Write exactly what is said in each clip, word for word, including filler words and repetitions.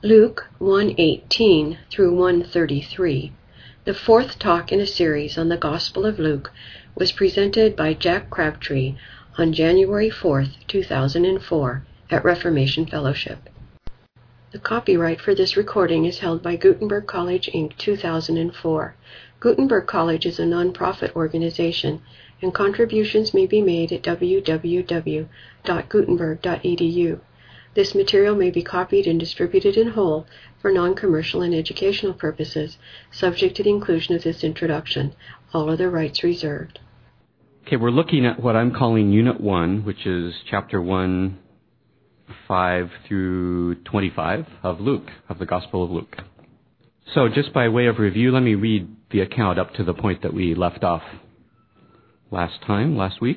Luke one eighteen through one thirty-three. The fourth talk in a series on the Gospel of Luke was presented by Jack Crabtree on January fourth, two thousand four at Reformation Fellowship. The copyright for this recording is held by Gutenberg College, Incorporated two thousand four. Gutenberg College is a non-profit organization, and contributions may be made at w w w dot gutenberg dot e d u. This material may be copied and distributed in whole for non-commercial and educational purposes, subject to the inclusion of this introduction. All other rights reserved. Okay, we're looking at what I'm calling Unit one, which is Chapter one, five through twenty-five of Luke, of the Gospel of Luke. So just by way of review, let me read the account up to the point that we left off last time, last week.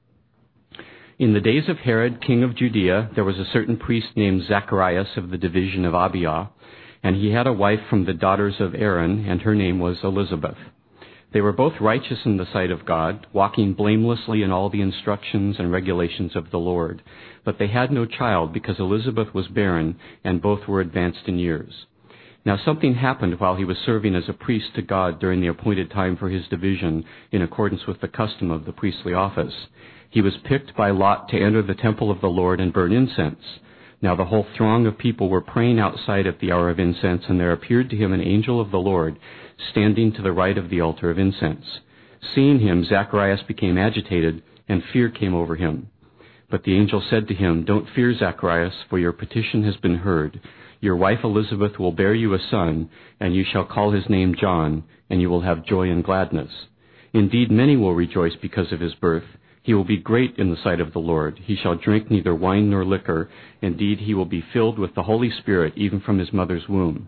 In the days of Herod, king of Judea, there was a certain priest named Zacharias of the division of Abia, and he had a wife from the daughters of Aaron, and her name was Elizabeth. They were both righteous in the sight of God, walking blamelessly in all the instructions and regulations of the Lord. But they had no child, because Elizabeth was barren, and both were advanced in years. Now something happened while he was serving as a priest to God during the appointed time for his division, in accordance with the custom of the priestly office. He was picked by lot to enter the temple of the Lord and burn incense. Now the whole throng of people were praying outside at the hour of incense, and there appeared to him an angel of the Lord, standing to the right of the altar of incense. Seeing him, Zacharias became agitated, and fear came over him. But the angel said to him, "Don't fear, Zacharias, for your petition has been heard. Your wife Elizabeth will bear you a son, and you shall call his name John, and you will have joy and gladness. Indeed, many will rejoice because of his birth. He will be great in the sight of the Lord. He shall drink neither wine nor liquor. Indeed, he will be filled with the Holy Spirit even from his mother's womb.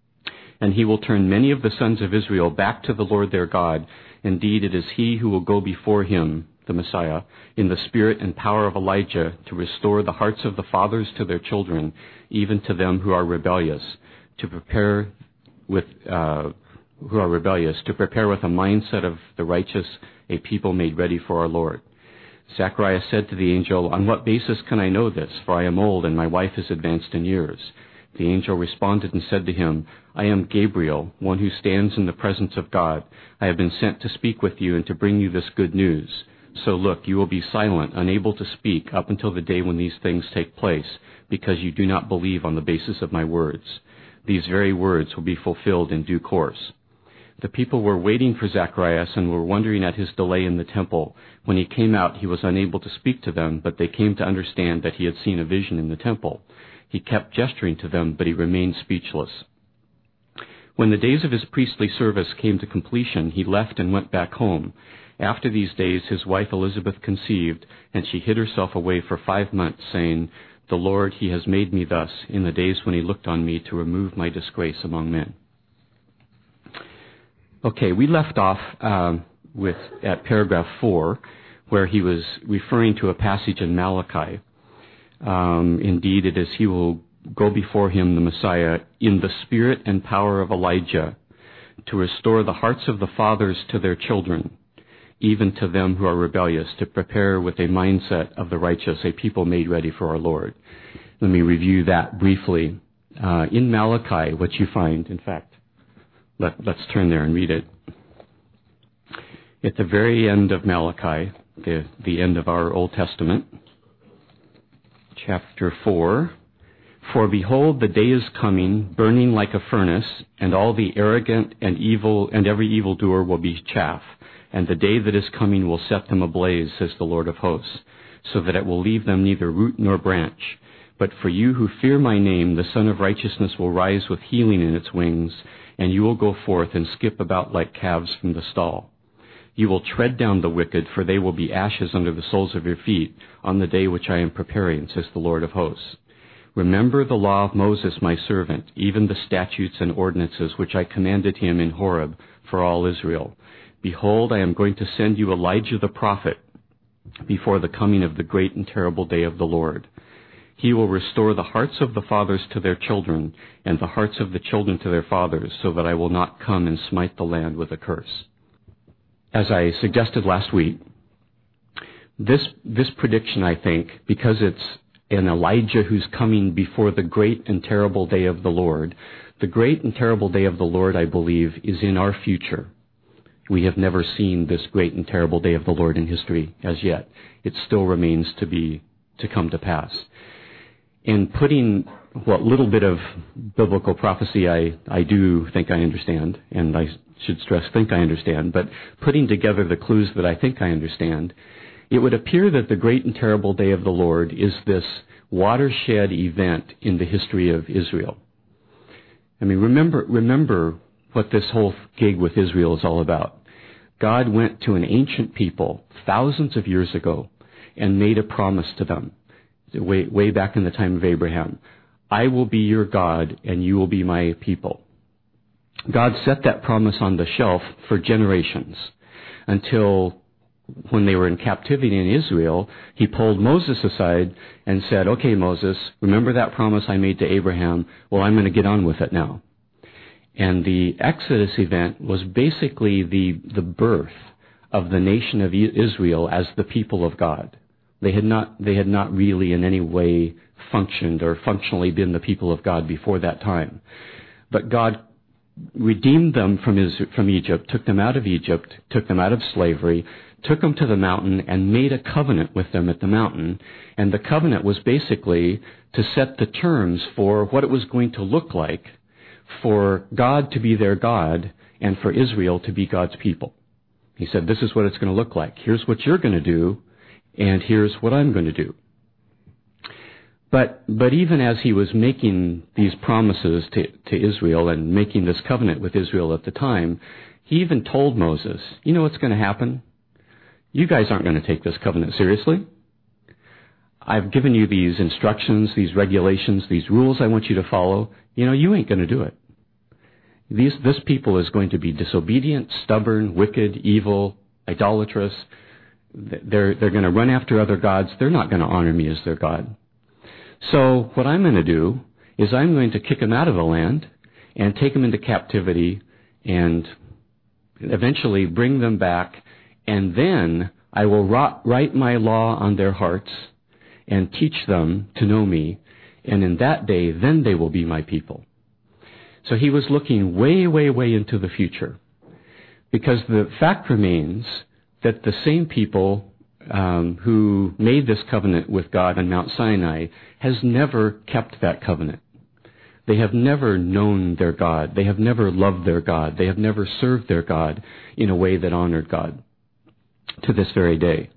And he will turn many of the sons of Israel back to the Lord their God. Indeed, it is he who will go before him, the Messiah, in the spirit and power of Elijah, to restore the hearts of the fathers to their children, even to them who are rebellious, to prepare with uh, who are rebellious, to prepare with a mindset of the righteous a people made ready for our Lord." Zacharias said to the angel, "On what basis can I know this? For I am old, and my wife is advanced in years." The angel responded and said to him, "I am Gabriel, one who stands in the presence of God. I have been sent to speak with you and to bring you this good news. So look, you will be silent, unable to speak, up until the day when these things take place, because you do not believe on the basis of my words. These very words will be fulfilled in due course." The people were waiting for Zacharias and were wondering at his delay in the temple. When he came out, he was unable to speak to them, but they came to understand that he had seen a vision in the temple. He kept gesturing to them, but he remained speechless. When the days of his priestly service came to completion, he left and went back home. After these days, his wife Elizabeth conceived, and she hid herself away for five months, saying, "The Lord, he has made me thus, in the days when he looked on me to remove my disgrace among men." Okay, we left off um, with at paragraph four, where he was referring to a passage in Malachi. Um, Indeed, it is he will go before him, the Messiah, in the spirit and power of Elijah, to restore the hearts of the fathers to their children, even to them who are rebellious, to prepare with a mindset of the righteous, a people made ready for our Lord. Let me review that briefly. Uh, in Malachi, what you find, in fact, Let, let's turn there and read it. At the very end of Malachi, the, the end of our Old Testament, chapter four, "For behold, the day is coming, burning like a furnace, and all the arrogant and evil and every evildoer will be chaff, and the day that is coming will set them ablaze, says the Lord of hosts, so that it will leave them neither root nor branch. But for you who fear my name, the Son of Righteousness will rise with healing in its wings, and you will go forth and skip about like calves from the stall. You will tread down the wicked, for they will be ashes under the soles of your feet on the day which I am preparing, says the Lord of hosts. Remember the law of Moses my servant, even the statutes and ordinances which I commanded him in Horeb for all Israel. Behold, I am going to send you Elijah the prophet before the coming of the great and terrible day of the Lord. He will restore the hearts of the fathers to their children, and the hearts of the children to their fathers, so that I will not come and smite the land with a curse." As I suggested last week, this this prediction, I think, because it's an Elijah who's coming before the great and terrible day of the Lord. The great and terrible day of the Lord, I believe, is in our future. We have never seen this great and terrible day of the Lord in history as yet. It still remains to be, to come to pass. In putting what little bit of biblical prophecy I, I do think I understand, and I should stress think I understand, but putting together the clues that I think I understand, it would appear that the great and terrible day of the Lord is this watershed event in the history of Israel. I mean, remember, remember what this whole gig with Israel is all about. God went to an ancient people thousands of years ago and made a promise to them, way, way back in the time of Abraham. I will be your God and you will be my people. God set that promise on the shelf for generations until when they were in captivity in Israel, he pulled Moses aside and said, okay, Moses, remember that promise I made to Abraham? Well, I'm going to get on with it now. And the Exodus event was basically the, the birth of the nation of Israel as the people of God. They had not, they had not really in any way functioned or functionally been the people of God before that time. But God redeemed them from, his, from Egypt, took them out of Egypt, took them out of slavery, took them to the mountain and made a covenant with them at the mountain. And the covenant was basically to set the terms for what it was going to look like for God to be their God and for Israel to be God's people. He said, this is what it's going to look like. Here's what you're going to do, and here's what I'm going to do. But but even as he was making these promises to, to Israel and making this covenant with Israel at the time, he even told Moses, you know what's going to happen? You guys aren't going to take this covenant seriously. I've given you these instructions, these regulations, these rules I want you to follow. You know, you ain't going to do it. These, this people is going to be disobedient, stubborn, wicked, evil, idolatrous. They're, they're going to run after other gods. They're not going to honor me as their God. So what I'm going to do is I'm going to kick them out of the land and take them into captivity and eventually bring them back, and then I will write my law on their hearts and teach them to know me, and in that day, then they will be my people. So he was looking way, way, way into the future, because the fact remains that the same people um, who made this covenant with God on Mount Sinai has never kept that covenant. They have never known their God. They have never loved their God. They have never served their God in a way that honored God to this very day.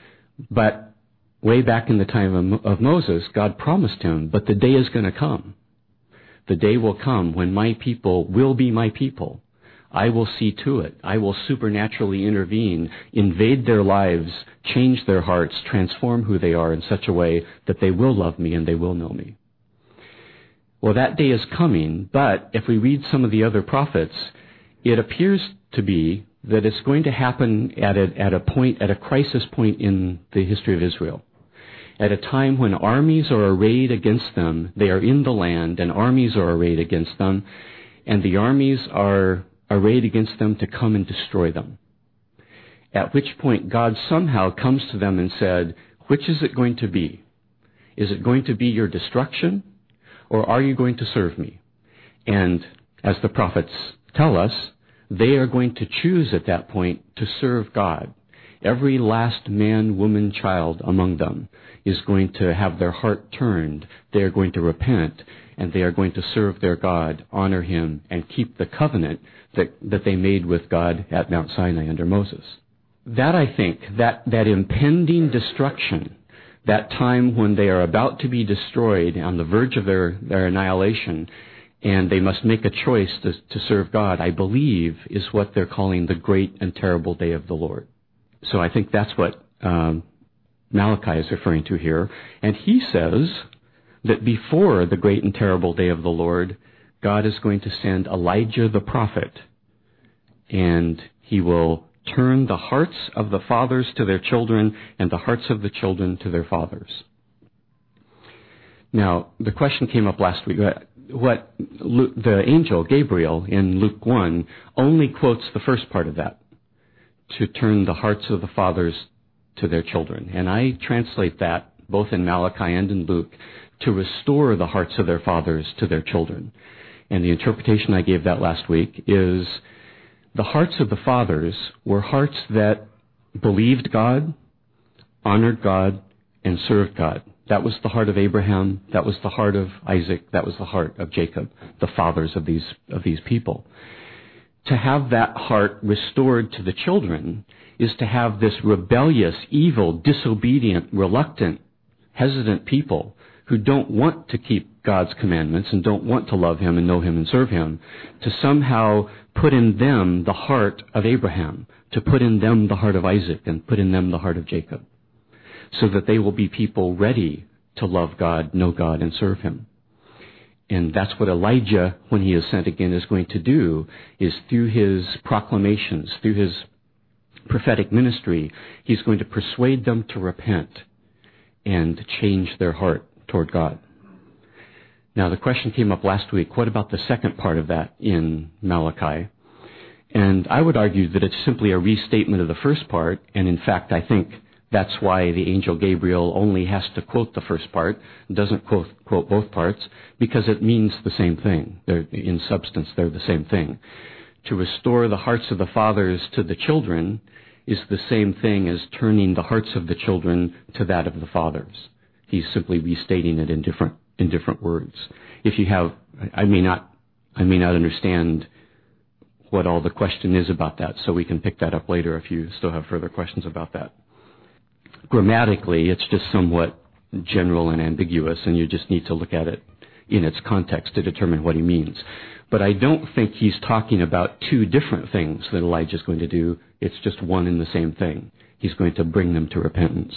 But way back in the time of, of Moses, God promised him, but the day is going to come. The day will come when my people will be my people. I will see to it. I will supernaturally intervene, invade their lives, change their hearts, transform who they are in such a way that they will love me and they will know me. Well, that day is coming, but if we read some of the other prophets, it appears to be that it's going to happen at a, at a point, at a crisis point in the history of Israel. At a time when armies are arrayed against them, they are in the land, and armies are arrayed against them, and the armies are arrayed against them to come and destroy them. At which point God somehow comes to them and said, which is it going to be? Is it going to be your destruction, or are you going to serve me? And as the prophets tell us, they are going to choose at that point to serve God. Every last man, woman, child among them is going to have their heart turned. They are going to repent, and they are going to serve their God, honor him, and keep the covenant that, that they made with God at Mount Sinai under Moses. That, I think, that, that impending destruction, that time when they are about to be destroyed on the verge of their, their annihilation, and they must make a choice to, to serve God, I believe is what they're calling the great and terrible day of the Lord. So I think that's what um, Malachi is referring to here. And he says that before the great and terrible day of the Lord, God is going to send Elijah the prophet, and he will turn the hearts of the fathers to their children and the hearts of the children to their fathers. Now, the question came up last week. What Luke, the angel Gabriel in Luke one only quotes the first part of that, to turn the hearts of the fathers to their children. And I translate that both in Malachi and in Luke, to restore the hearts of their fathers to their children. And the interpretation I gave that last week is the hearts of the fathers were hearts that believed God, honored God, and served God. That was the heart of Abraham. That was the heart of Isaac. That was the heart of Jacob, the fathers of these of these people. To have that heart restored to the children is to have this rebellious, evil, disobedient, reluctant, hesitant people who don't want to keep God's commandments and don't want to love Him and know Him and serve Him, to somehow put in them the heart of Abraham, to put in them the heart of Isaac, and put in them the heart of Jacob, so that they will be people ready to love God, know God, and serve Him. And that's what Elijah, when he is sent again, is going to do, is through his proclamations, through his prophetic ministry, he's going to persuade them to repent and change their heart toward God. Now, the question came up last week, what about the second part of that in Malachi? And I would argue that it's simply a restatement of the first part, and in fact, I think that's why the angel Gabriel only has to quote the first part, doesn't quote, quote both parts, because it means the same thing. They're, in substance, they're the same thing. To restore the hearts of the fathers to the children is the same thing as turning the hearts of the children to that of the fathers. He's simply restating it in different in different words. If you have, I may not, I may not understand what all the question is about that, so we can pick that up later if you still have further questions about that. Grammatically, it's just somewhat general and ambiguous, and you just need to look at it in its context to determine what he means. But I don't think he's talking about two different things that Elijah's going to do. It's just one and the same thing. He's going to bring them to repentance.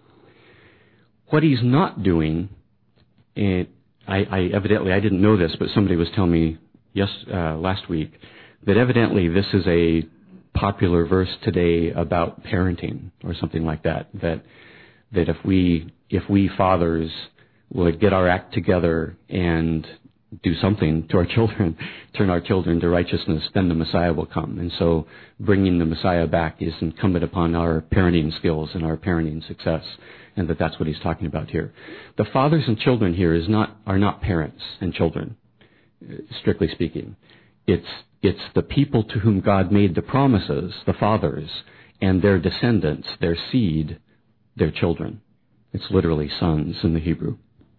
What he's not doing, and I, I evidently, I didn't know this, but somebody was telling me yes uh, last week, that evidently this is a popular verse today about parenting or something like that, that that if we if we fathers would get our act together and do something to our children, turn our children to righteousness, then the Messiah will come. And so bringing the Messiah back is incumbent upon our parenting skills and our parenting success, and that that's what he's talking about here. The fathers and children here is not are not parents and children, strictly speaking. It's It's the people to whom God made the promises, the fathers, and their descendants, their seed, their children. It's literally sons in the Hebrew.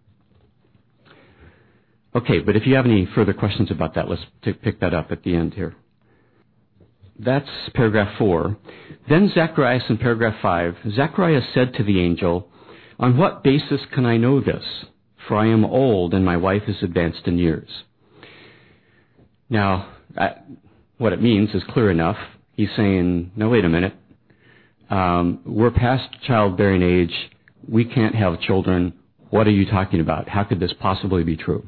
Okay, but if you have any further questions about that, let's t- pick that up at the end here. That's paragraph four. Then Zacharias in paragraph five. Zacharias said to the angel, "On what basis can I know this? For I am old and my wife is advanced in years." Now, I, what it means is clear enough. He's saying, no, wait a minute. Um, we're past childbearing age. We can't have children. What are you talking about? How could this possibly be true?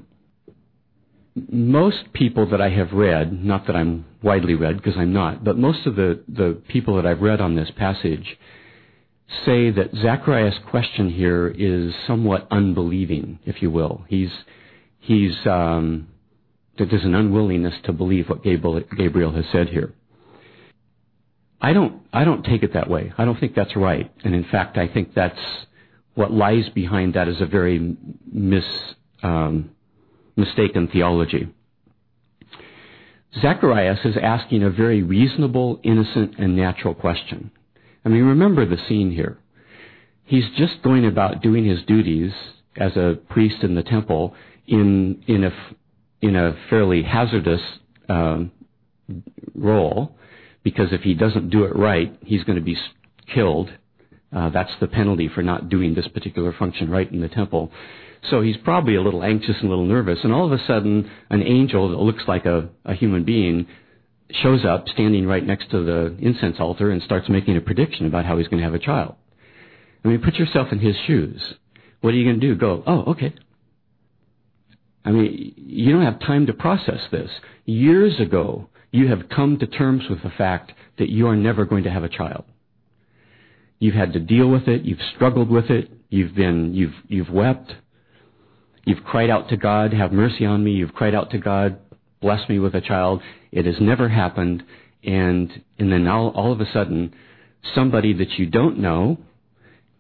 Most people that I have read, not that I'm widely read because I'm not, but most of the, the people that I've read on this passage say that Zacharias' question here is somewhat unbelieving, if you will. He's, he's, um, that there's an unwillingness to believe what Gabriel has said here. I don't, I don't take it that way. I don't think that's right. And in fact, I think that's what lies behind that is a very mis, um, mistaken theology. Zacharias is asking a very reasonable, innocent, and natural question. I mean, remember the scene here. He's just going about doing his duties as a priest in the temple in, in a, in a fairly hazardous um, role, because if he doesn't do it right, he's going to be killed. Uh, that's the penalty for not doing this particular function right in the temple. So he's probably a little anxious and a little nervous, and all of a sudden, an angel that looks like a, a human being shows up, standing right next to the incense altar, and starts making a prediction about how he's going to have a child. I mean, put yourself in his shoes. What are you going to do? Go, oh, okay. I mean, you don't have time to process this. Years ago, you have come to terms with the fact that you are never going to have a child. You've had to deal with it. You've struggled with it. You've been, you've, you've wept. You've cried out to God, have mercy on me. You've cried out to God, bless me with a child. It has never happened. And, and then all, all of a sudden, somebody that you don't know,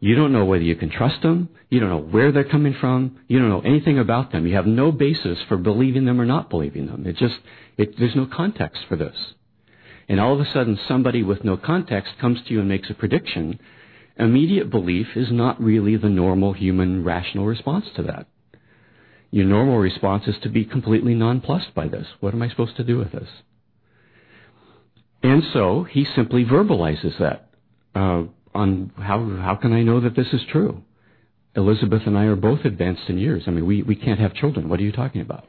You don't know whether you can trust them. You don't know where they're coming from. You don't know anything about them. You have no basis for believing them or not believing them. It just, it, there's no context for this. And all of a sudden, somebody with no context comes to you and makes a prediction. Immediate belief is not really the normal human rational response to that. Your normal response is to be completely nonplussed by this. What am I supposed to do with this? And so he simply verbalizes that. Uh, on how how can I know that this is true? Elizabeth and I are both advanced in years. I mean, we, we can't have children. What are you talking about?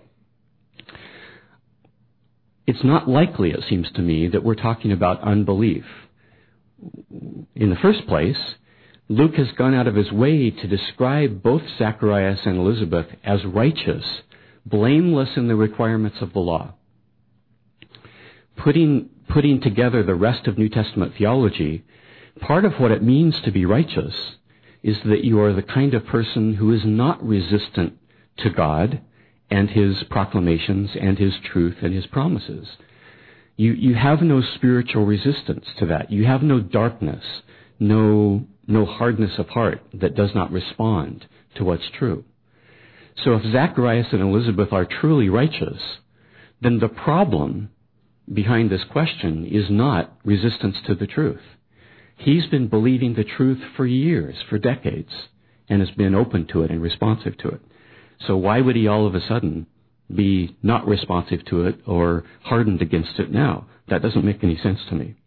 It's not likely, it seems to me, that we're talking about unbelief. In the first place, Luke has gone out of his way to describe both Zacharias and Elizabeth as righteous, blameless in the requirements of the law. Putting, putting together the rest of New Testament theology, part of what it means to be righteous is that you are the kind of person who is not resistant to God and His proclamations and His truth and His promises. You, you have no spiritual resistance to that. You have no darkness, no, no hardness of heart that does not respond to what's true. So if Zacharias and Elizabeth are truly righteous, then the problem behind this question is not resistance to the truth. He's been believing the truth for years, for decades, and has been open to it and responsive to it. So why would he all of a sudden be not responsive to it or hardened against it now? That doesn't make any sense to me.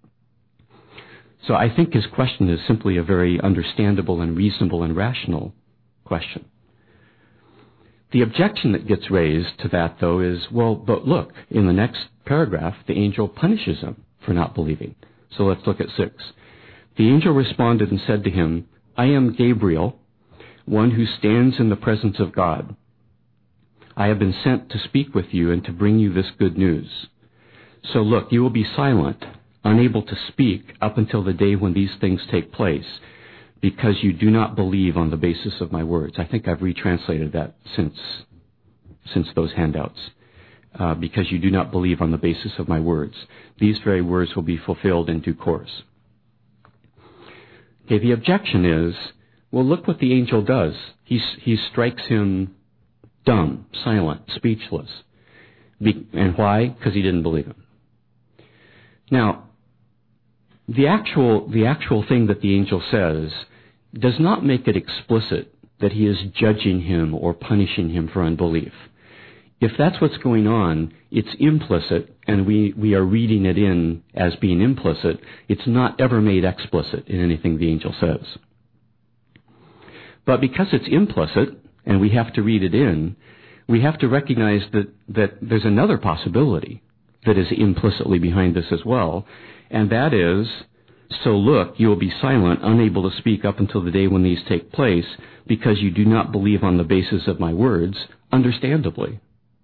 So I think his question is simply a very understandable and reasonable and rational question. The objection that gets raised to that, though, is, well, but look, in the next paragraph, the angel punishes him for not believing. So let's look at six. The angel responded and said to him, I am Gabriel, one who stands in the presence of God. I have been sent to speak with you and to bring you this good news. So look, you will be silent, unable to speak up until the day when these things take place, because you do not believe on the basis of my words. I think I've retranslated that since, since those handouts. Uh, because you do not believe on the basis of my words. These very words will be fulfilled in due course. Okay, the objection is, well, look what the angel does. He, he strikes him dumb, silent, speechless. Be, and why? Because he didn't believe him. Now, the actual, the actual thing that the angel says does not make it explicit that he is judging him or punishing him for unbelief. If that's what's going on, it's implicit, and we, we are reading it in as being implicit. It's not ever made explicit in anything the angel says. But because it's implicit, and we have to read it in, we have to recognize that, that there's another possibility that is implicitly behind this as well, and that is, so look, you will be silent, unable to speak up until the day when these take place, because you do not believe on the basis of my words, understandably.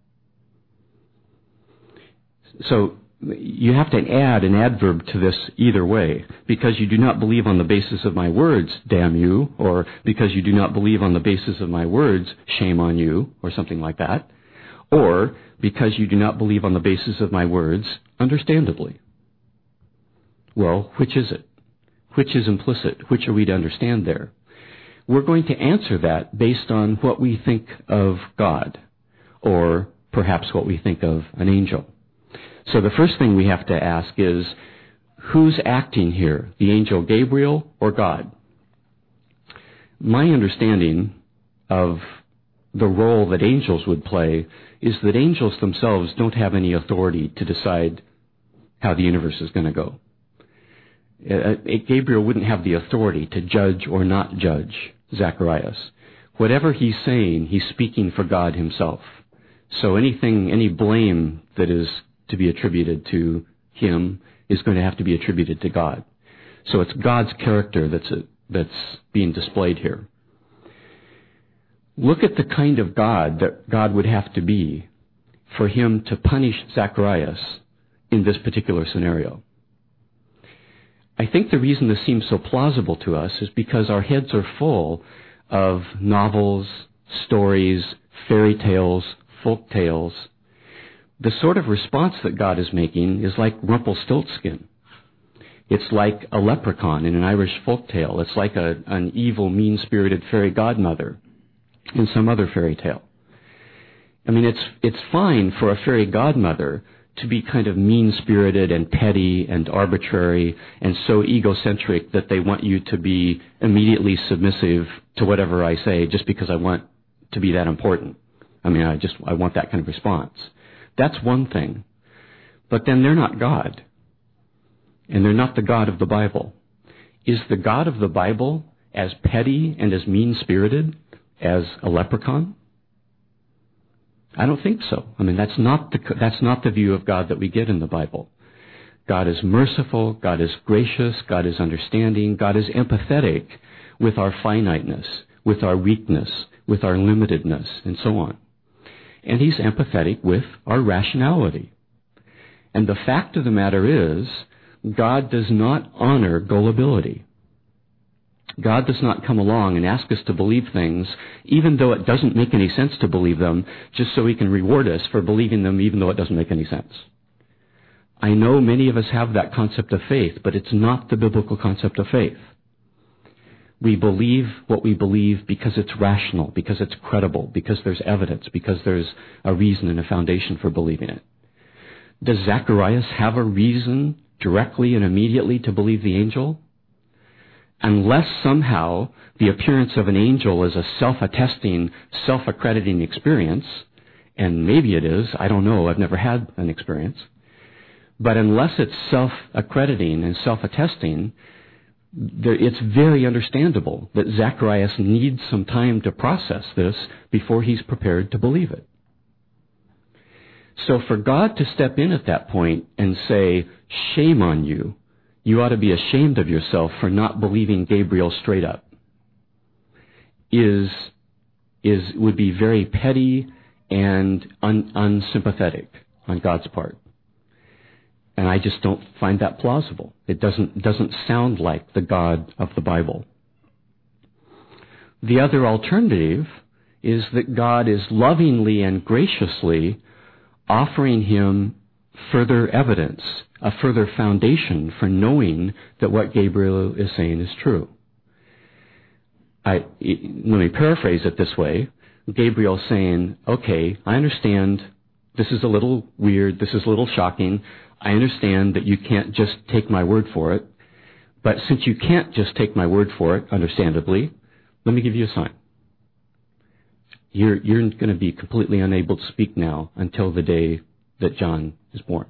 So you have to add an adverb to this either way. Because you do not believe on the basis of my words, damn you, or because you do not believe on the basis of my words, shame on you, or something like that. Or because you do not believe on the basis of my words, understandably. Well, which is it? Which is implicit? Which are we to understand there? We're going to answer that based on what we think of God, or perhaps what we think of an angel. So the first thing we have to ask is, who's acting here, the angel Gabriel or God? My understanding of the role that angels would play is that angels themselves don't have any authority to decide how the universe is going to go. Uh, Gabriel wouldn't have the authority to judge or not judge Zacharias. Whatever he's saying, he's speaking for God himself. So anything, any blame that is to be attributed to him is going to have to be attributed to God. So it's God's character that's a, that's being displayed here. Look at the kind of God that God would have to be for him to punish Zacharias in this particular scenario. I think the reason this seems so plausible to us is because our heads are full of novels, stories, fairy tales, folk tales. The sort of response that God is making is like Rumpelstiltskin. It's like a leprechaun in an Irish folktale. It's like a, an evil, mean-spirited fairy godmother in some other fairy tale. I mean, it's it's fine for a fairy godmother to be kind of mean-spirited and petty and arbitrary and so egocentric that they want you to be immediately submissive to whatever I say just because I want to be that important. I mean, I just I want that kind of response. That's one thing. But then they're not God. And they're not the God of the Bible. Is the God of the Bible as petty and as mean-spirited as a leprechaun? I don't think so. I mean, that's not the that's not the view of God that we get in the Bible. God is merciful, God is gracious, God is understanding, God is empathetic with our finiteness, with our weakness, with our limitedness, and so on. And he's empathetic with our rationality. And the fact of the matter is, God does not honor gullibility. God does not come along and ask us to believe things, even though it doesn't make any sense to believe them, just so he can reward us for believing them, even though it doesn't make any sense. I know many of us have that concept of faith, but it's not the biblical concept of faith. We believe what we believe because it's rational, because it's credible, because there's evidence, because there's a reason and a foundation for believing it. Does Zacharias have a reason directly and immediately to believe the angel? Unless somehow the appearance of an angel is a self-attesting, self-accrediting experience, and maybe it is, I don't know, I've never had an experience, but unless it's self-accrediting and self-attesting, there, it's very understandable that Zacharias needs some time to process this before he's prepared to believe it. So for God to step in at that point and say, shame on you, you ought to be ashamed of yourself for not believing Gabriel straight up, is, is, would be very petty and un, unsympathetic on God's part. And I just don't find that plausible. It doesn't, doesn't sound like the God of the Bible. The other alternative is that God is lovingly and graciously offering him further evidence, a further foundation for knowing that what Gabriel is saying is true. I, let me paraphrase it this way. Gabriel's saying, okay, I understand this is a little weird, this is a little shocking. I understand that you can't just take my word for it. But since you can't just take my word for it, understandably, let me give you a sign. You're, you're going to be completely unable to speak now until the day that John is born.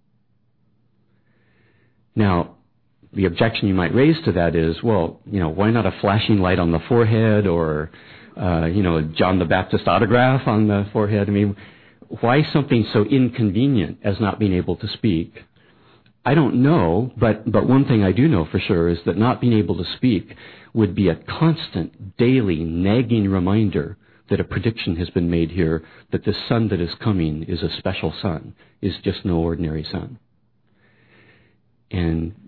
Now, the objection you might raise to that is, well, you know, why not a flashing light on the forehead or, uh, you know, John the Baptist autograph on the forehead? I mean, why something so inconvenient as not being able to speak? I don't know, but, but one thing I do know for sure is that not being able to speak would be a constant, daily, nagging reminder that a prediction has been made here that the son that is coming is a special son, is just no ordinary son. And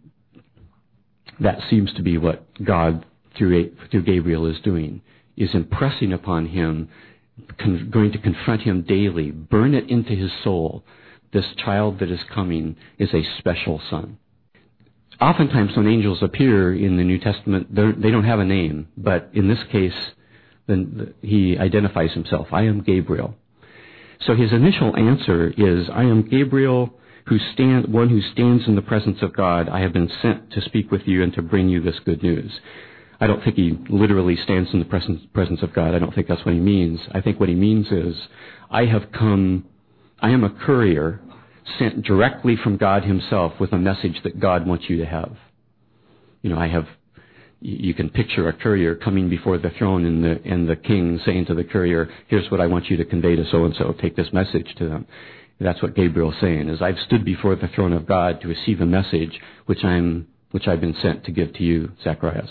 that seems to be what God, through, through Gabriel, is doing, is impressing upon him, con- going to confront him daily, burn it into his soul. This child that is coming is a special son. Oftentimes when angels appear in the New Testament, they don't have a name, but in this case, then he identifies himself. I am Gabriel. So his initial answer is, I am Gabriel, who stand, one who stands in the presence of God. I have been sent to speak with you and to bring you this good news. I don't think he literally stands in the presence, presence of God. I don't think that's what he means. I think what he means is, I have come, I am a courier sent directly from God himself with a message that God wants you to have. You know, I have, you can picture a courier coming before the throne and the, and the king saying to the courier, here's what I want you to convey to so-and-so. Take this message to them. That's what Gabriel's saying, is I've stood before the throne of God to receive a message which I'm, which I've been sent to give to you, Zacharias.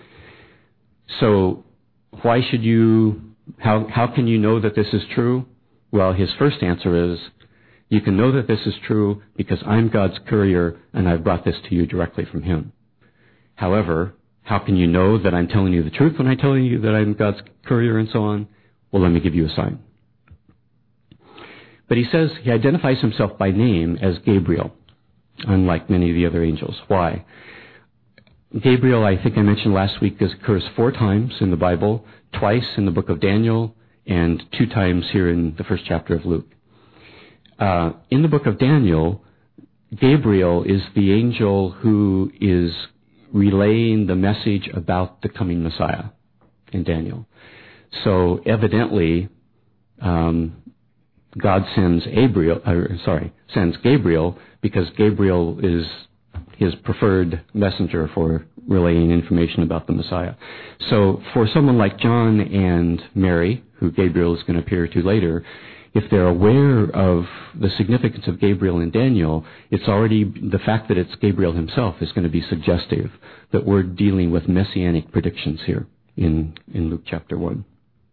So why should you, how, how can you know that this is true? Well, his first answer is, you can know that this is true because I'm God's courier and I've brought this to you directly from him. However, how can you know that I'm telling you the truth when I tell you that I'm God's courier and so on? Well, let me give you a sign. But he says, he identifies himself by name as Gabriel. unlike many of the other angels. Why? Gabriel, I think I mentioned last week, occurs four times in the Bible, twice in the book of Daniel, and two times here in the first chapter of Luke. Uh, in the book of Daniel, Gabriel is the angel who is relaying the message about the coming Messiah in Daniel. So evidently, um, God sends Gabriel, or, sorry, sends Gabriel because Gabriel is his preferred messenger for relaying information about the Messiah. So for someone like John and Mary, who Gabriel is going to appear to later, if they're aware of the significance of Gabriel in Daniel, it's already, the fact that it's Gabriel himself is going to be suggestive that we're dealing with messianic predictions here in, in Luke chapter one.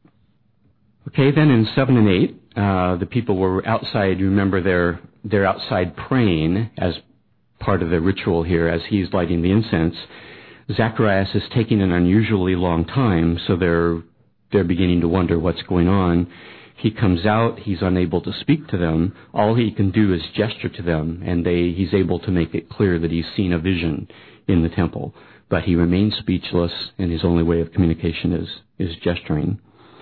Okay, then in seven and eight, uh, the people were outside. You remember they're, they're outside praying as part of the ritual here as he's lighting the incense. Zacharias is taking an unusually long time, so they're, they're beginning to wonder what's going on. He comes out, he's unable to speak to them. All he can do is gesture to them, and they, he's able to make it clear that he's seen a vision in the temple. But he remains speechless, and his only way of communication is, is gesturing.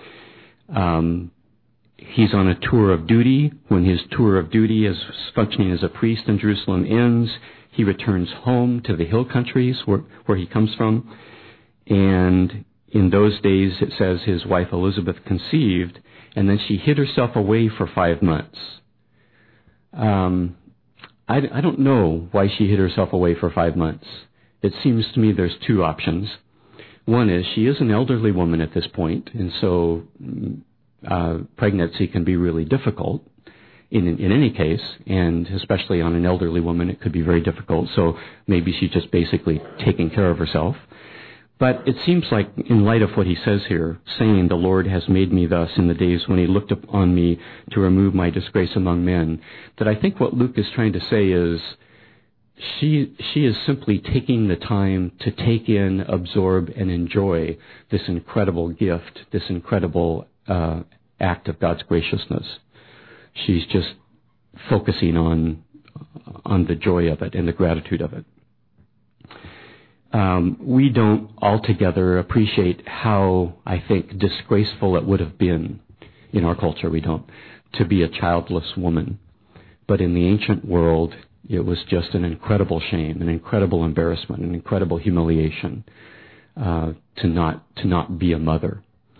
Um, he's on a tour of duty. When his tour of duty as functioning as a priest in Jerusalem ends, he returns home to the hill countries where, where he comes from. And in those days, it says his wife Elizabeth conceived, and then she hid herself away for five months. Um, I, I don't know why she hid herself away for five months. It seems to me there's two options. One is she is an elderly woman at this point, and so uh, pregnancy can be really difficult in, in any case, and especially on an elderly woman it could be very difficult. So maybe she's just basically taking care of herself. But it seems like, in light of what he says here, saying, "The Lord has made me thus in the days when he looked upon me to remove my disgrace among men," that I think what Luke is trying to say is she she is simply taking the time to take in, absorb, and enjoy this incredible gift, this incredible uh, act of God's graciousness. She's just focusing on on the joy of it and the gratitude of it. Um, we don't altogether appreciate how, I think, disgraceful it would have been in our culture, we don't, to be a childless woman. But in the ancient world, it was just an incredible shame, an incredible embarrassment, an incredible humiliation uh, to not to not be a mother.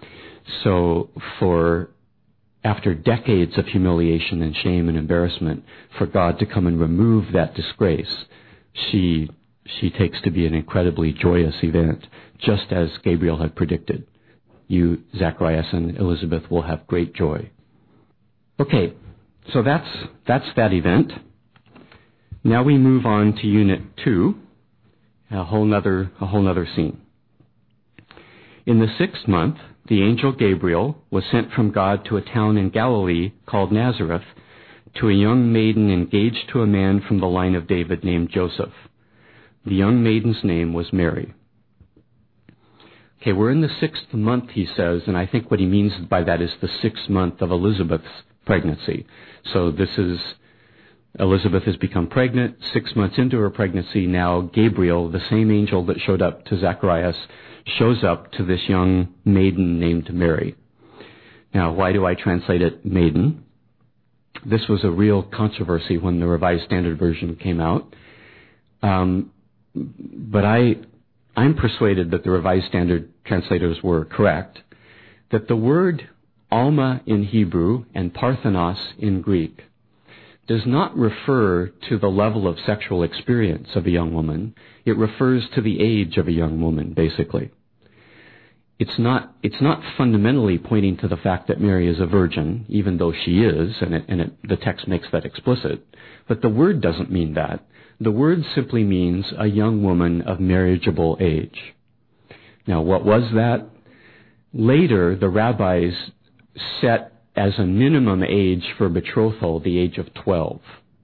So for after decades of humiliation and shame and embarrassment, for God to come and remove that disgrace, she she takes to be an incredibly joyous event, just as Gabriel had predicted. You, Zacharias and Elizabeth, will have great joy. Okay, so that's that's that event. Now we move on to Unit two, a whole nother a whole nother scene. In the sixth month, the angel Gabriel was sent from God to a town in Galilee called Nazareth, to a young maiden engaged to a man from the line of David named Joseph. The young maiden's name was Mary. Okay, we're in the sixth month, he says, and I think what he means by that is the sixth month of Elizabeth's pregnancy. So this is, Elizabeth has become pregnant. Six months into her pregnancy, now Gabriel, the same angel that showed up to Zacharias, shows up to this young maiden named Mary. Now, why do I translate it maiden? This was a real controversy when the Revised Standard Version came out. Um, but I, I'm persuaded that the Revised Standard translators were correct, that the word Alma in Hebrew and Parthenos in Greek does not refer to the level of sexual experience of a young woman. It refers to the age of a young woman, basically. It's not, it's not fundamentally pointing to the fact that Mary is a virgin, even though she is, and, it, and it, the text makes that explicit. But the word doesn't mean that. The word simply means a young woman of marriageable age. Now, what was that? Later, the rabbis set as a minimum age for betrothal the age of twelve.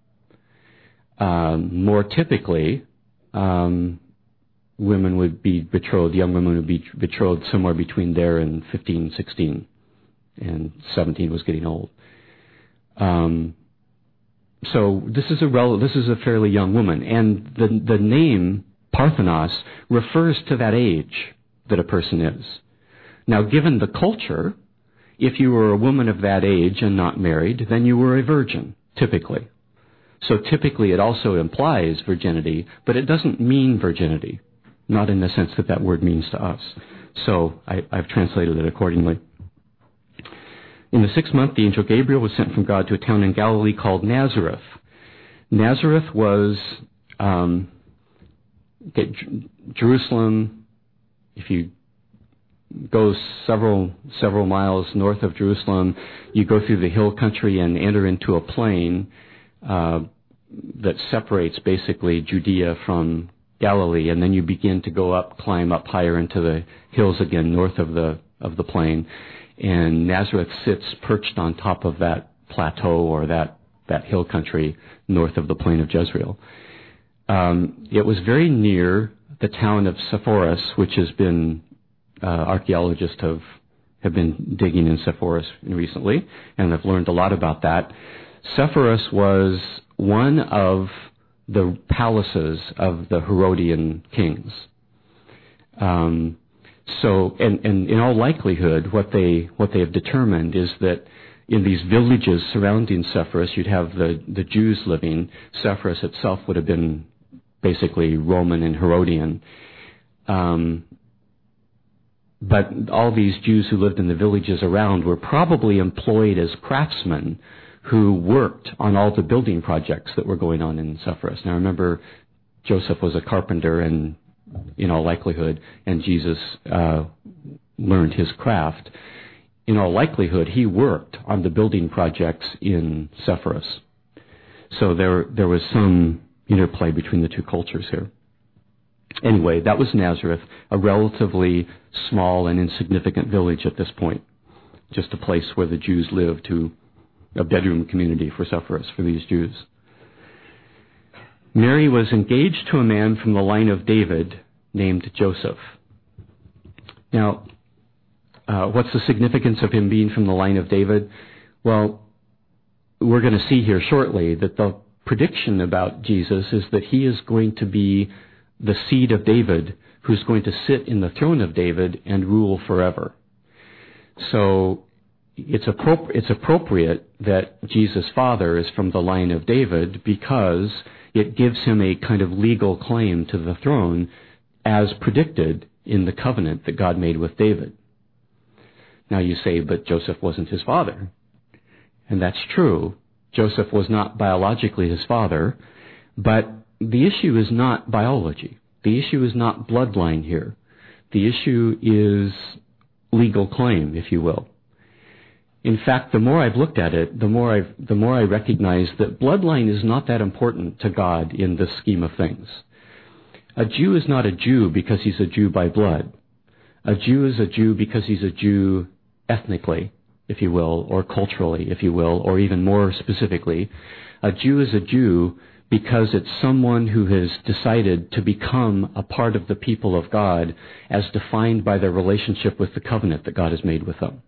Um, more typically, um, women would be betrothed, young women would be betrothed somewhere between there and fifteen, sixteen, and seventeen was getting old. Um, so this is a rel- this is a fairly young woman, and the the name Parthenos refers to that age that a person is. Now, given the culture, if you were a woman of that age and not married, then you were a virgin, typically. So typically it also implies virginity, but it doesn't mean virginity, not in the sense that that word means to us. So I, I've translated it accordingly. In the sixth month, the angel Gabriel was sent from God to a town in Galilee called Nazareth. Nazareth was um, Jerusalem. If you go several several miles north of Jerusalem, you go through the hill country and enter into a plain uh, that separates basically Judea from Galilee, and then you begin to go up, climb up higher into the hills again north of the of the plain. And Nazareth sits perched on top of that plateau or that, that hill country north of the plain of Jezreel. Um, it was very near the town of Sepphoris, which has been, uh, archaeologists have, have been digging in Sepphoris recently, and have learned a lot about that. Sepphoris was one of the palaces of the Herodian kings. Um, So, and, and in all likelihood, what they what they have determined is that in these villages surrounding Sepphoris, you'd have the, the Jews living. Sepphoris itself would have been basically Roman and Herodian. Um, but all these Jews who lived in the villages around were probably employed as craftsmen who worked on all the building projects that were going on in Sepphoris. Now remember, Joseph was a carpenter, and in all likelihood, and Jesus uh, learned his craft. In all likelihood, he worked on the building projects in Sepphoris. So there there was some interplay between the two cultures here. Anyway, that was Nazareth, a relatively small and insignificant village at this point, just a place where the Jews lived, to a bedroom community for Sepphoris, for these Jews. Mary was engaged to a man from the line of David named Joseph. Now, uh, what's the significance of him being from the line of David? Well, we're going to see here shortly that the prediction about Jesus is that he is going to be the seed of David, who's going to sit in the throne of David and rule forever. So it's, appro- it's appropriate that Jesus' father is from the line of David, because it gives him a kind of legal claim to the throne as predicted in the covenant that God made with David. Now you say, but Joseph wasn't his father. And that's true. Joseph was not biologically his father, but the issue is not biology. The issue is not bloodline here. The issue is legal claim, if you will. In fact, the more I've looked at it, the more I've, the more I recognize that bloodline is not that important to God in this scheme of things. A Jew is not a Jew because he's a Jew by blood. A Jew is a Jew because he's a Jew ethnically, if you will, or culturally, if you will, or even more specifically. A Jew is a Jew because it's someone who has decided to become a part of the people of God as defined by their relationship with the covenant that God has made with them.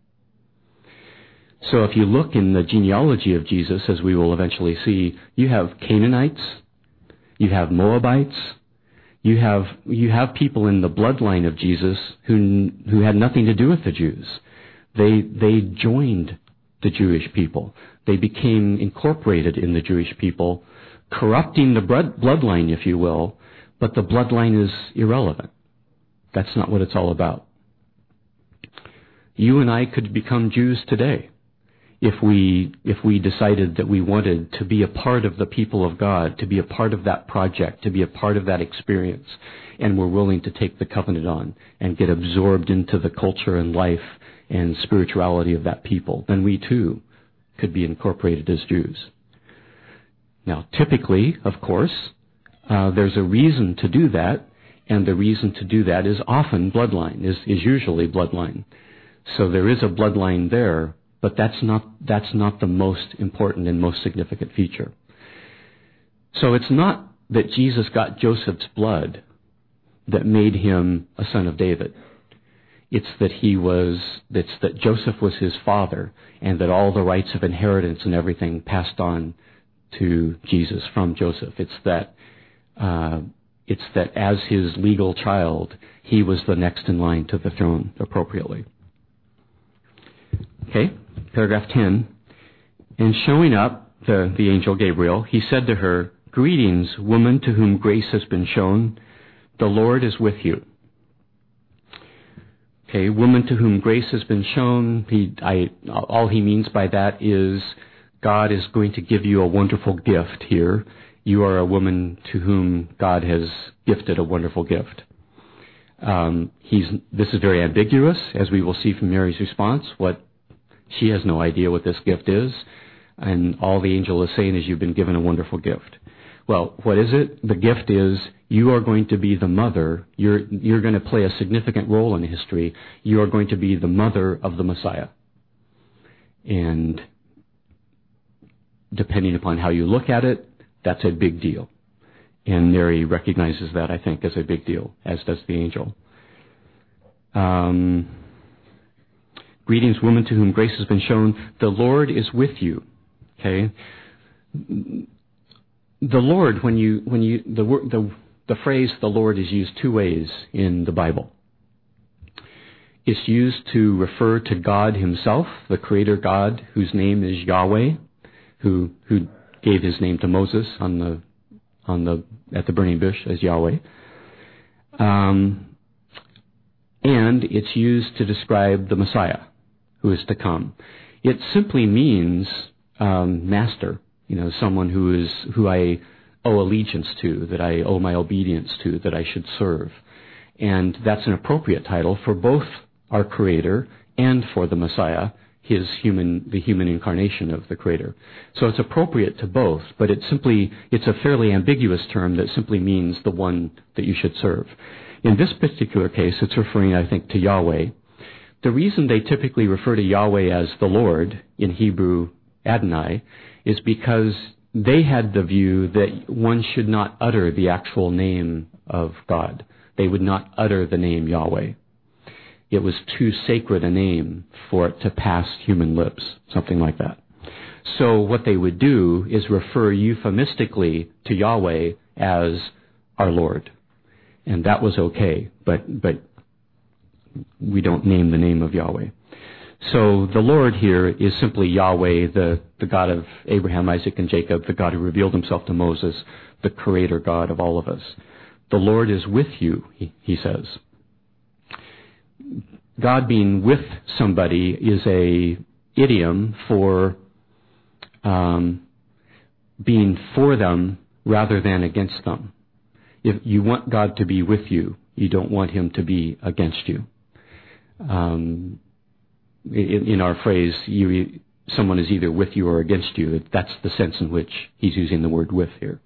So if you look in the genealogy of Jesus, as we will eventually see, you have Canaanites, you have Moabites, you have you have people in the bloodline of Jesus who who had nothing to do with the Jews. They they joined the Jewish people. They became incorporated in the Jewish people, corrupting the blood, bloodline, if you will, but the bloodline is irrelevant. That's not what it's all about. You and I could become Jews today if we if we decided that we wanted to be a part of the people of God, to be a part of that project, to be a part of that experience, and we're willing to take the covenant on and get absorbed into the culture and life and spirituality of that people, then we too could be incorporated as Jews. Now, typically, of course, uh, there's a reason to do that, and the reason to do that is often bloodline, is, is usually bloodline. So there is a bloodline there, but that's not that's not the most important and most significant feature. So it's not that Jesus got Joseph's blood that made him a son of David. It's that he was it's that Joseph was his father, and that all the rights of inheritance and everything passed on to Jesus from Joseph. It's that uh, it's that as his legal child, he was the next in line to the throne appropriately. Okay, paragraph ten. And showing up, the, the angel Gabriel, he said to her, "Greetings, woman to whom grace has been shown. The Lord is with you." Okay, woman to whom grace has been shown, he, I, all he means by that is God is going to give you a wonderful gift here. You are a woman to whom God has gifted a wonderful gift. Um, he's, this is very ambiguous, as we will see from Mary's response. What she has no idea what this gift is, and all the angel is saying is you've been given a wonderful gift. Well, what is it? The gift is you are going to be the mother. You're, you're going to play a significant role in history. You are going to be the mother of the Messiah. And depending upon how you look at it, that's a big deal. And Mary recognizes that, I think, as a big deal, as does the angel. Um, Greetings, woman to whom grace has been shown. The Lord is with you. Okay? The Lord, when you, when you, the, the, the phrase the Lord is used two ways in the Bible. It's used to refer to God himself, the creator God, whose name is Yahweh, who, who gave his name to Moses on the, on the, at the burning bush as Yahweh. Um, and it's used to describe the Messiah who is to come. It simply means, um, master. You know, someone who is, who I owe allegiance to, that I owe my obedience to, that I should serve. And that's an appropriate title for both our Creator and for the Messiah, his human, the human incarnation of the Creator. So it's appropriate to both, but it's simply, it's a fairly ambiguous term that simply means the one that you should serve. In this particular case, it's referring, I think, to Yahweh. The reason they typically refer to Yahweh as the Lord, in Hebrew, Adonai, is because they had the view that one should not utter the actual name of God. They would not utter the name Yahweh. It was too sacred a name for it to pass human lips, something like that. So what they would do is refer euphemistically to Yahweh as our Lord. And that was okay, but, but we don't name the name of Yahweh. So the Lord here is simply Yahweh, the, the God of Abraham, Isaac, and Jacob, the God who revealed himself to Moses, the creator God of all of us. The Lord is with you, he, he says. God being with somebody is a idiom for um, being for them rather than against them. If you want God to be with you, you don't want him to be against you. Um, In, in our phrase, you, someone is either with you or against you. That's the sense in which he's using the word with here.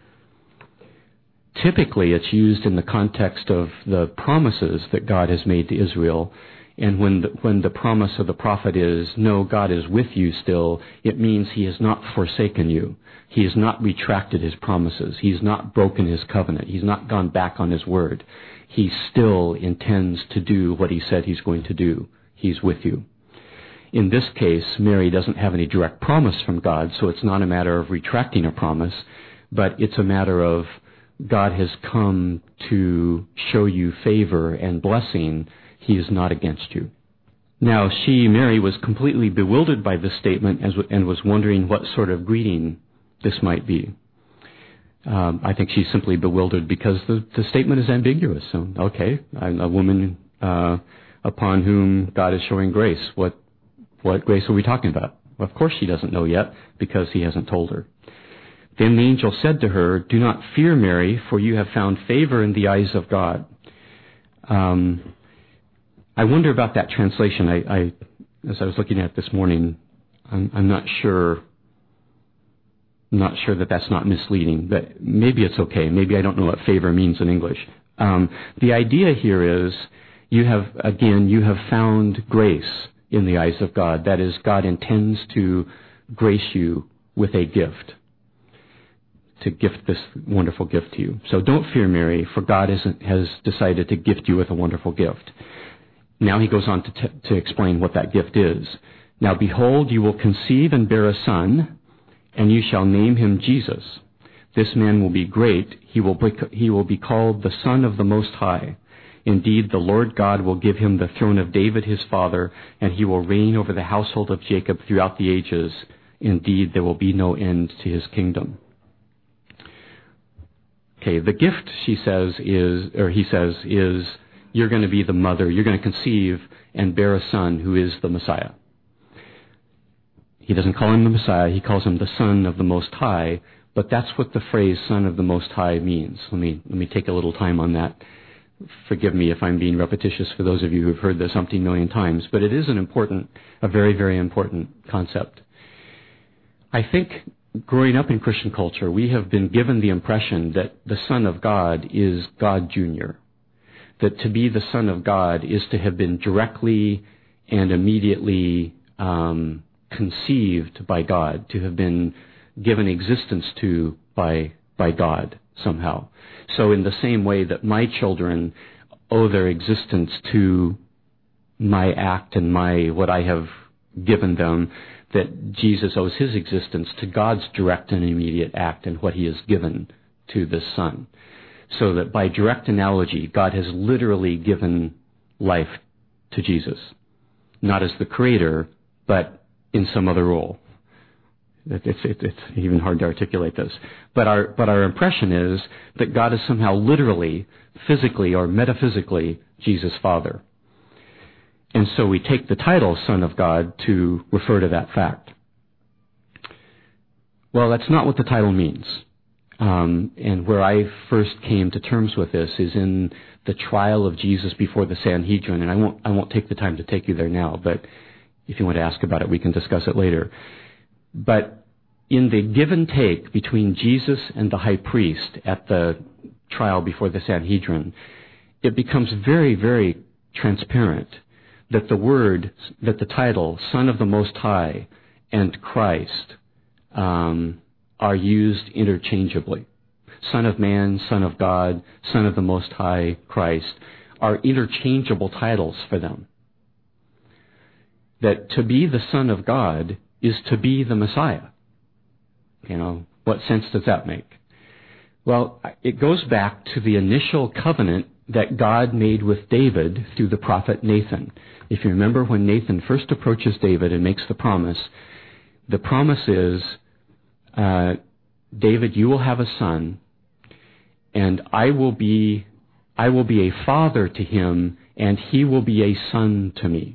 Typically, it's used in the context of the promises that God has made to Israel. And when the, when the promise of the prophet is, no, God is with you still, it means he has not forsaken you. He has not retracted his promises. He's not broken his covenant. He's not gone back on his word. He still intends to do what he said he's going to do. He's with you. In this case, Mary doesn't have any direct promise from God, so it's not a matter of retracting a promise, but it's a matter of God has come to show you favor and blessing. He is not against you. Now, she, Mary, was completely bewildered by this statement and was wondering what sort of greeting this might be. Um, I think she's simply bewildered because the, the statement is ambiguous. So, okay, I'm a woman uh, upon whom God is showing grace. What what grace are we talking about? Well, of course she doesn't know yet because he hasn't told her. Then the angel said to her, "Do not fear, Mary, for you have found favor in the eyes of God." Um, I wonder about that translation. I, I, as I was looking at it this morning, I'm, I'm not sure. I'm not sure that that's not misleading, but maybe it's okay. Maybe I don't know what favor means in English. Um, the idea here is, you have again, you have found grace in the eyes of God. That is, God intends to grace you with a gift, to gift this wonderful gift to you. So don't fear, Mary, for God has, has decided to gift you with a wonderful gift. Now he goes on to, t- to explain what that gift is. Now behold, you will conceive and bear a son, and you shall name him Jesus. This man will be great. He will be, he will be called the Son of the Most High. Indeed, the Lord God will give him the throne of David his father, and he will reign over the household of Jacob throughout the ages. Indeed, there will be no end to his kingdom. Okay, the gift, she says, is, or he says, is you're going to be the mother, you're going to conceive and bear a son who is the Messiah. He doesn't call him the Messiah, he calls him the Son of the Most High, but that's what the phrase Son of the Most High means. Let me, let me take a little time on that. Forgive me if I'm being repetitious for those of you who've heard this umpteen million times, but it is an important, a very, very important concept. I think growing up in Christian culture, we have been given the impression that the Son of God is God Junior That to be the Son of God is to have been directly and immediately um, conceived by God, to have been given existence to by by God somehow. So in the same way that my children owe their existence to my act and my what I have given them, that Jesus owes his existence to God's direct and immediate act and what he has given to the Son. So that by direct analogy, God has literally given life to Jesus. Not as the creator, but in some other role. It's, it's, it's even hard to articulate this. But our, but our impression is that God is somehow literally, physically, or metaphysically Jesus' Father. And so we take the title Son of God to refer to that fact. Well, that's not what the title means. Um, and where I first came to terms with this is in the trial of Jesus before the Sanhedrin. And I won't, I won't take the time to take you there now, but if you want to ask about it, we can discuss it later. But in the give and take between Jesus and the high priest at the trial before the Sanhedrin, it becomes very, very transparent that the word, that the title, Son of the Most High and Christ, um, are used interchangeably. Son of Man, Son of God, Son of the Most High, Christ, are interchangeable titles for them. That to be the Son of God is to be the Messiah. You know, what sense does that make? Well, it goes back to the initial covenant that God made with David through the prophet Nathan. If you remember when Nathan first approaches David and makes the promise, the promise is, uh, David, you will have a son, and I will be, I will be a father to him, and he will be a son to me.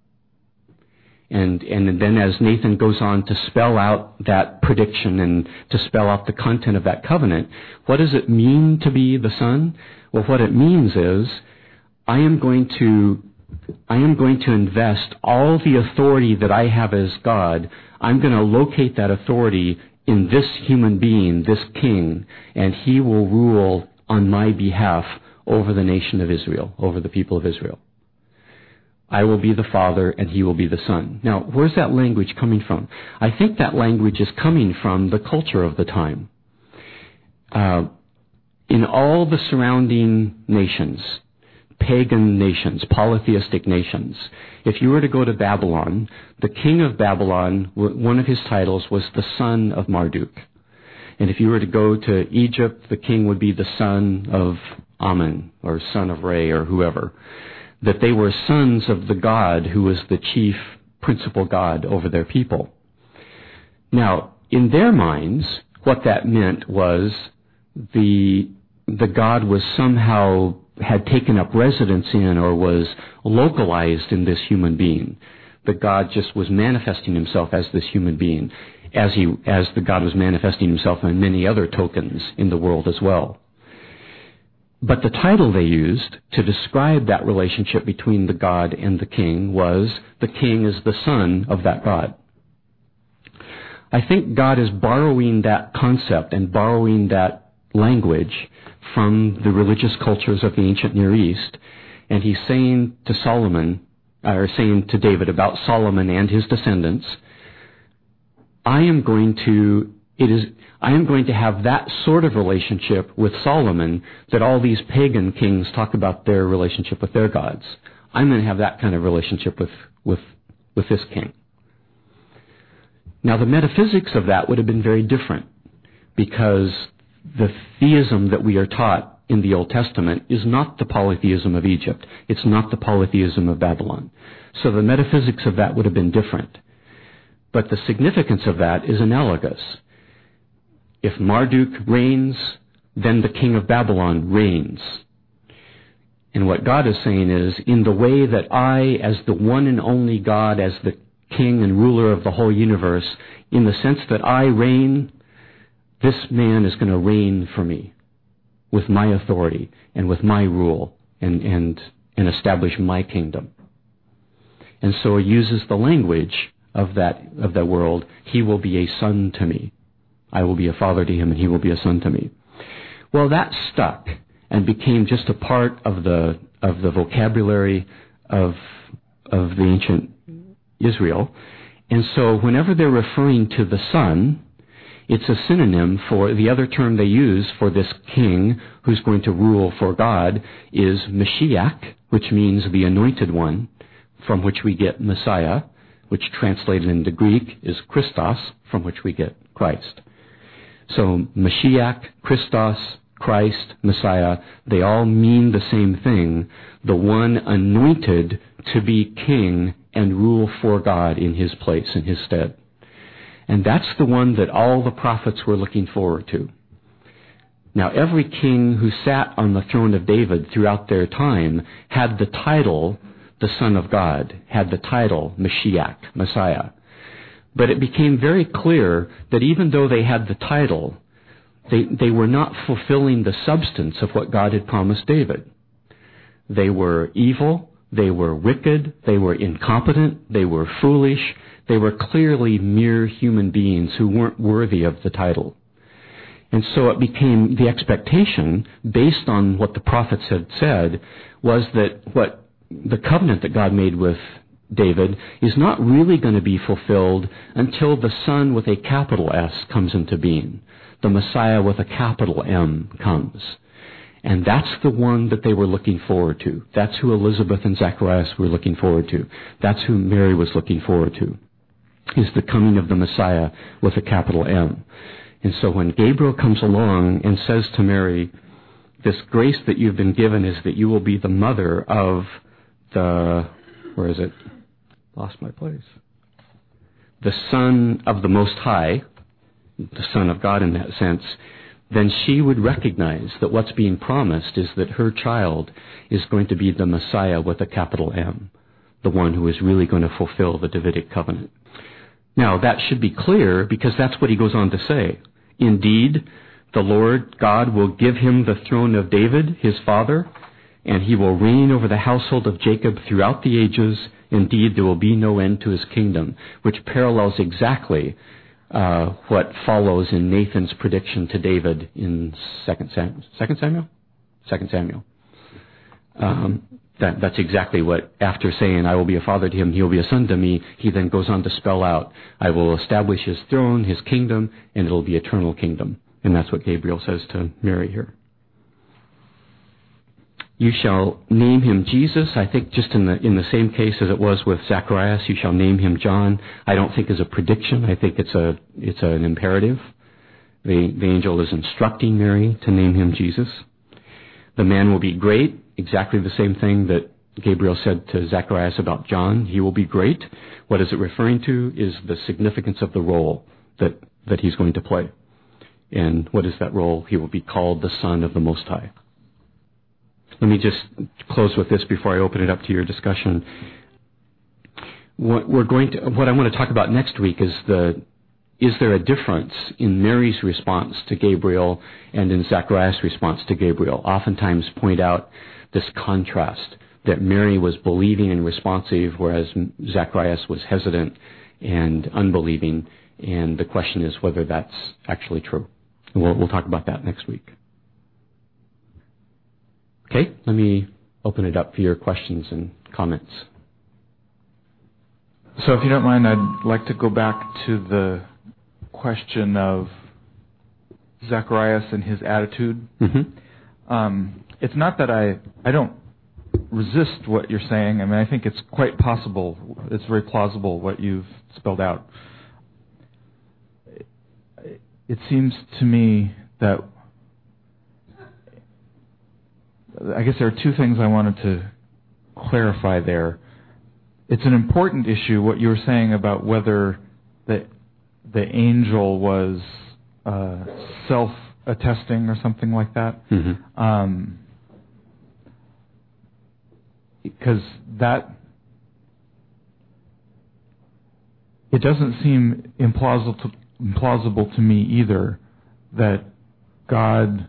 And, and then as Nathan goes on to spell out that prediction and to spell out the content of that covenant, what does it mean to be the son? Well, what it means is, I am going to, I am going to invest all the authority that I have as God. I'm going to locate that authority in this human being, this king, and he will rule on my behalf over the nation of Israel, over the people of Israel. I will be the father and he will be the son. Now, where's that language coming from? I think that language is coming from the culture of the time. Uh, in all the surrounding nations, pagan nations, polytheistic nations, if you were to go to Babylon, the king of Babylon, one of his titles was the son of Marduk. And if you were to go to Egypt, the king would be the son of Amun, or son of Re, or whoever. That they were sons of the God who was the chief principal God over their people. Now, in their minds, what that meant was the the God was somehow had taken up residence in or was localized in this human being. The God just was manifesting himself as this human being, as he as the God was manifesting himself in many other tokens in the world as well. But the title they used to describe that relationship between the God and the king was, the king is the son of that God. I think God is borrowing that concept and borrowing that language from the religious cultures of the ancient Near East, and he's saying to Solomon, or saying to David about Solomon and his descendants, I am going to, it is, I am going to have that sort of relationship with Solomon that all these pagan kings talk about their relationship with their gods. I'm going to have that kind of relationship with, with, with this king. Now, the metaphysics of that would have been very different, because the theism that we are taught in the Old Testament is not the polytheism of Egypt. It's not the polytheism of Babylon. So the metaphysics of that would have been different. But the significance of that is analogous. If Marduk reigns, then the king of Babylon reigns. And what God is saying is, in the way that I, as the one and only God, as the king and ruler of the whole universe, in the sense that I reign, this man is going to reign for me with my authority and with my rule and, and, and establish my kingdom. And so he uses the language of that, of that world. He will be a son to me. I will be a father to him, and he will be a son to me. Well, that stuck and became just a part of the, of the vocabulary of, of the ancient Israel. And so whenever they're referring to the son, it's a synonym for the other term they use for this king who's going to rule for God is Mashiach, which means the anointed one, from which we get Messiah, which translated into Greek is Christos, from which we get Christ. So Mashiach, Christos, Christ, Messiah, they all mean the same thing, the one anointed to be king and rule for God in his place, in his stead. And that's the one that all the prophets were looking forward to. Now, every king who sat on the throne of David throughout their time had the title, the Son of God, had the title, Mashiach, Messiah. But it became very clear that even though they had the title, they, they were not fulfilling the substance of what God had promised David. They were evil, they were wicked, they were incompetent, they were foolish, they were clearly mere human beings who weren't worthy of the title. And so it became the expectation, based on what the prophets had said, was that what the covenant that God made with David is not really going to be fulfilled until the Son with a capital S comes into being. The Messiah with a capital M comes. And that's the one that they were looking forward to. That's who Elizabeth and Zacharias were looking forward to. That's who Mary was looking forward to, is the coming of the Messiah with a capital M. And so when Gabriel comes along and says to Mary, this grace that you've been given is that you will be the mother of the, where is it? Lost my place. The Son of the Most High, the Son of God in that sense, then she would recognize that what's being promised is that her child is going to be the Messiah with a capital M, the one who is really going to fulfill the Davidic covenant. Now, that should be clear because that's what he goes on to say. Indeed, the Lord God will give him the throne of David, his father, and he will reign over the household of Jacob throughout the ages. Indeed, there will be no end to his kingdom, which parallels exactly uh, what follows in Nathan's prediction to David in Second Samuel. Second Samuel? Second Samuel. Um, that, that's exactly what, after saying, I will be a father to him, he will be a son to me, he then goes on to spell out, I will establish his throne, his kingdom, and it will be eternal kingdom. And that's what Gabriel says to Mary here. You shall name him Jesus. I think just in the in the same case as it was with Zacharias, you shall name him John. I don't think it's a prediction. I think it's a it's an imperative. The the angel is instructing Mary to name him Jesus. The man will be great. Exactly the same thing that Gabriel said to Zacharias about John. He will be great. What is it referring to is the significance of the role that that he's going to play. And what is that role? He will be called the Son of the Most High. Let me just close with this before I open it up to your discussion. What we're going to, what I want to talk about next week is the, is there a difference in Mary's response to Gabriel and in Zacharias' response to Gabriel? Oftentimes point out this contrast that Mary was believing and responsive, whereas Zacharias was hesitant and unbelieving. And the question is whether that's actually true. And we'll, we'll talk about that next week. Okay, let me open it up for your questions and comments. So if you don't mind, I'd like to go back to the question of Zacharias and his attitude. Mm-hmm. Um, it's not that I, I don't resist what you're saying. I mean, I think it's quite possible, it's very plausible what you've spelled out. it seems to me that I guess there are two things I wanted to clarify there. It's an important issue, what you were saying about whether the the angel was uh, self-attesting or something like that. Mm-hmm. Um, because that, it doesn't seem implausible to, implausible to me either that God...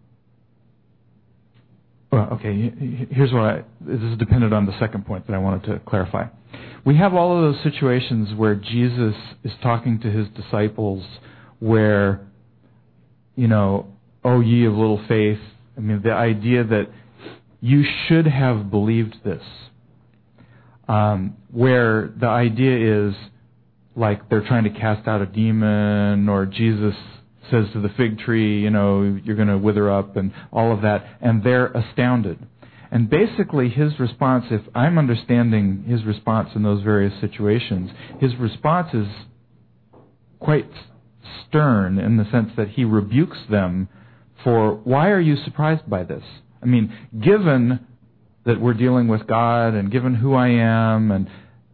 Well, okay, here's what I... This is dependent on the second point that I wanted to clarify. We have all of those situations where Jesus is talking to his disciples where, you know, oh ye of little faith. I mean, the idea that you should have believed this. Um, where the idea is like they're trying to cast out a demon, or Jesus says to the fig tree, you know, you're going to wither up, and all of that, and they're astounded. And basically his response, if I'm understanding his response in those various situations, his response is quite stern in the sense that he rebukes them for, why are you surprised by this? I mean, given that we're dealing with God and given who I am, and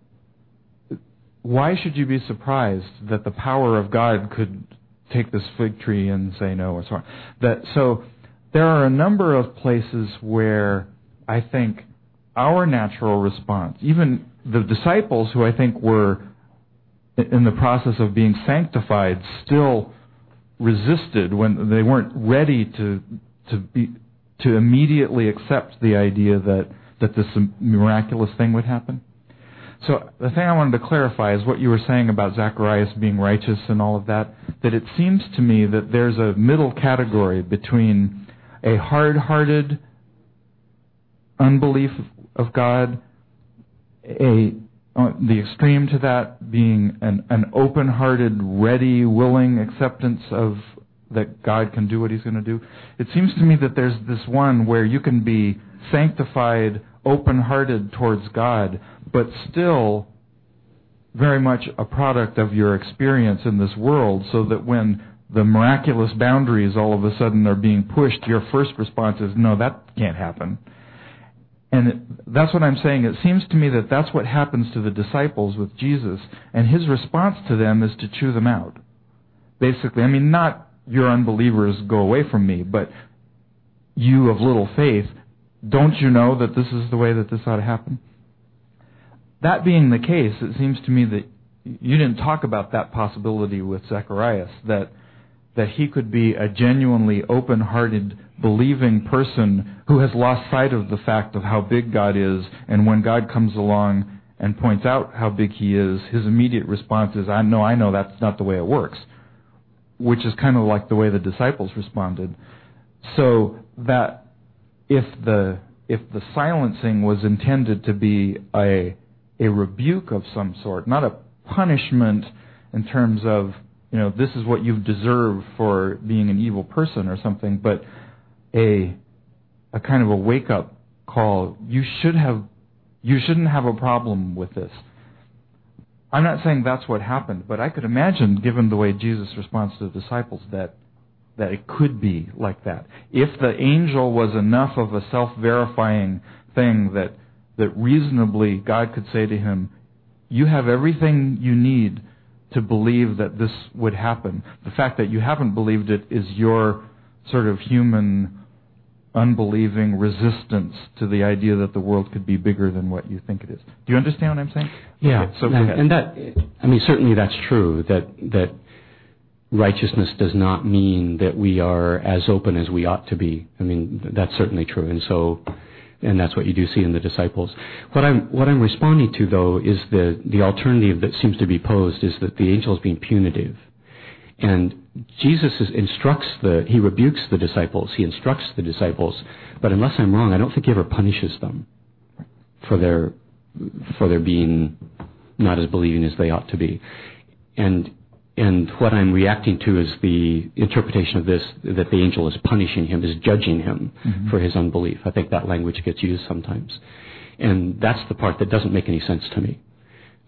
why should you be surprised that the power of God could take this fig tree and say no, or so on? That, so there are a number of places where I think our natural response, even the disciples who I think were in the process of being sanctified, still resisted when they weren't ready to to be to immediately accept the idea that, that this miraculous thing would happen. So the thing I wanted to clarify is what you were saying about Zacharias being righteous and all of that, that it seems to me that there's a middle category between a hard-hearted unbelief of God, a uh, the extreme to that being an, an open-hearted, ready, willing acceptance of that God can do what he's going to do. It seems to me that there's this one where you can be sanctified, open-hearted towards God, but still very much a product of your experience in this world, so that when the miraculous boundaries all of a sudden are being pushed, your first response is, no, that can't happen. And it, that's what I'm saying. It seems to me that that's what happens to the disciples with Jesus, and his response to them is to chew them out. Basically, I mean, not your unbelievers go away from me, but you of little faith, don't you know that this is the way that this ought to happen? That being the case, it seems to me that you didn't talk about that possibility with Zacharias, that that he could be a genuinely open-hearted, believing person who has lost sight of the fact of how big God is, and when God comes along and points out how big he is, his immediate response is, I know, I know, that's not the way it works, which is kind of like the way the disciples responded. So that if the if the silencing was intended to be a a rebuke of some sort, not a punishment in terms of, you know, this is what you've deserved for being an evil person or something, but a a kind of a wake-up call. You should have, you shouldn't have a problem with this. I'm not saying that's what happened, but I could imagine, given the way Jesus responds to the disciples, that that it could be like that. If the angel was enough of a self-verifying thing that that reasonably God could say to him, you have everything you need to believe that this would happen. The fact that you haven't believed it is your sort of human, unbelieving resistance to the idea that the world could be bigger than what you think it is. Do you understand what I'm saying? Yeah. Okay, so and, and that, I mean, certainly that's true, that that righteousness does not mean that we are as open as we ought to be. I mean, that's certainly true. And so, and that's what you do see in the disciples. What I'm what I'm responding to, though, is the the alternative that seems to be posed is that the angel is being punitive, and Jesus is, instructs the he rebukes the disciples, he instructs the disciples, but unless I'm wrong, I don't think he ever punishes them for their for their being not as believing as they ought to be, and. And what I'm reacting to is the interpretation of this, that the angel is punishing him, is judging him mm-hmm. for his unbelief. I think that language gets used sometimes. And that's the part that doesn't make any sense to me.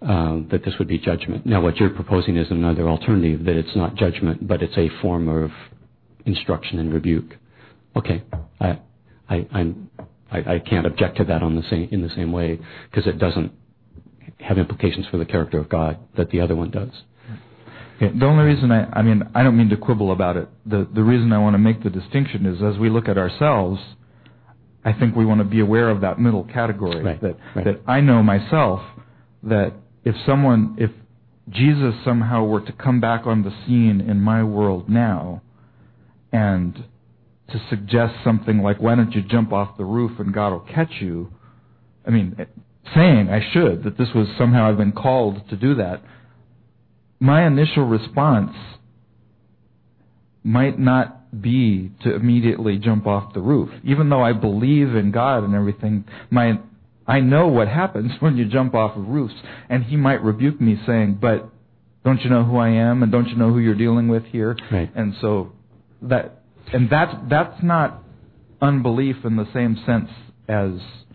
um, that this would be judgment. Now, what you're proposing is another alternative, that it's not judgment, but it's a form of instruction and rebuke. Okay, I, I, I'm, I, I can't object to that on the same in the same way, because it doesn't have implications for the character of God that the other one does. Okay, the only reason I, I mean, I don't mean to quibble about it. The the reason I want to make the distinction is, as we look at ourselves, I think we want to be aware of that middle category. Right, that right. that I know myself that if someone, if Jesus somehow were to come back on the scene in my world now, and to suggest something like, "Why don't you jump off the roof and God will catch you?" I mean, saying I should, that this was somehow I've been called to do that. My initial response might not be to immediately jump off the roof. Even though I believe in God and everything, my I know what happens when you jump off of roofs. And he might rebuke me saying, but don't you know who I am, and don't you know who you're dealing with here? Right. And so that and that's that's not unbelief in the same sense as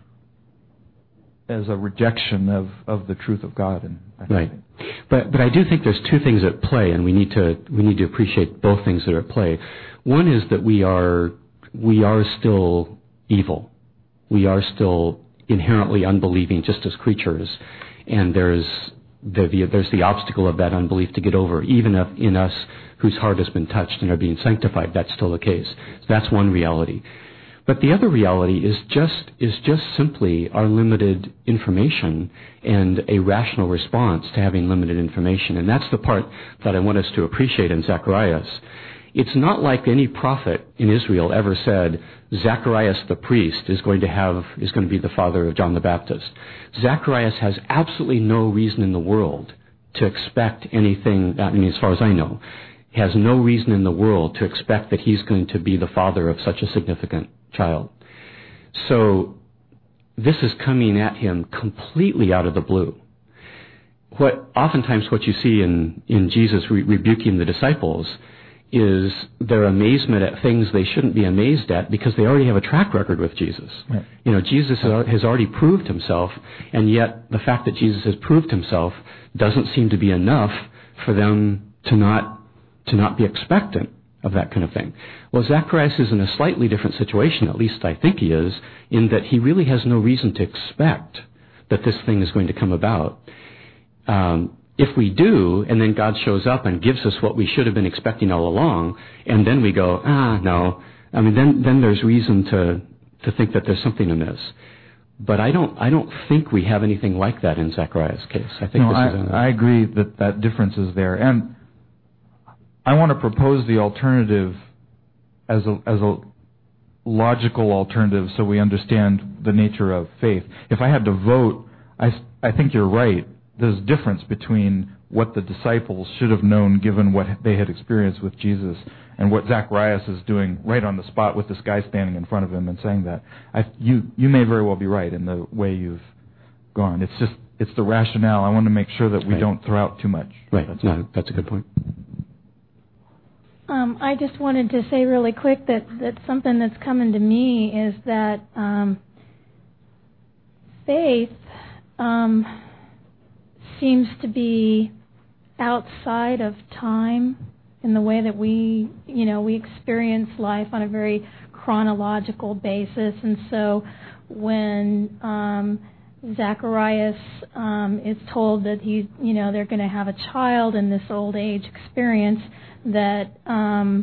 as a rejection of, of the truth of God. And right. But but I do think there's two things at play, and we need to we need to appreciate both things that are at play. One is that we are we are still evil. We are still inherently unbelieving, just as creatures, and there's the, the there's the obstacle of that unbelief to get over, even if in us whose heart has been touched and are being sanctified. That's still the case. So that's one reality. But the other reality is just is just simply our limited information and a rational response to having limited information. And that's the part that I want us to appreciate in Zacharias. It's not like any prophet in Israel ever said, Zacharias the priest is going to have is going to be the father of John the Baptist. Zacharias has absolutely no reason in the world to expect anything, I mean, as far as I know, has no reason in the world to expect that he's going to be the father of such a significant child. So this is coming at him completely out of the blue. What oftentimes what you see in, in Jesus re- rebuking the disciples is their amazement at things they shouldn't be amazed at, because they already have a track record with Jesus. Right. You know, Jesus has already proved himself, and yet the fact that Jesus has proved himself doesn't seem to be enough for them to not to not be expectant of that kind of thing. Well, Zacharias is in a slightly different situation, at least I think he is, in that he really has no reason to expect that this thing is going to come about. Um, if we do, and then God shows up and gives us what we should have been expecting all along, and then we go, ah, no, I mean, then then there's reason to to think that there's something amiss. But I don't I don't think we have anything like that in Zacharias' case. I think no, this I, is a, I agree that that difference is there, and I want to propose the alternative as a as a logical alternative, so we understand the nature of faith. If I had to vote, I I think you're right. There's a difference between what the disciples should have known given what they had experienced with Jesus and what Zacharias is doing right on the spot with this guy standing in front of him and saying that. I, you you may very well be right in the way you've gone. It's just it's the rationale. I want to make sure that we right. don't throw out too much. Right. That's, no, that's a good point. Um, I just wanted to say really quick that, that something that's coming to me is that um, faith um, seems to be outside of time in the way that we, you know, we experience life on a very chronological basis. And so when um, Zacharias um, is told that he, you know, they're going to have a child in this old age experience, that um,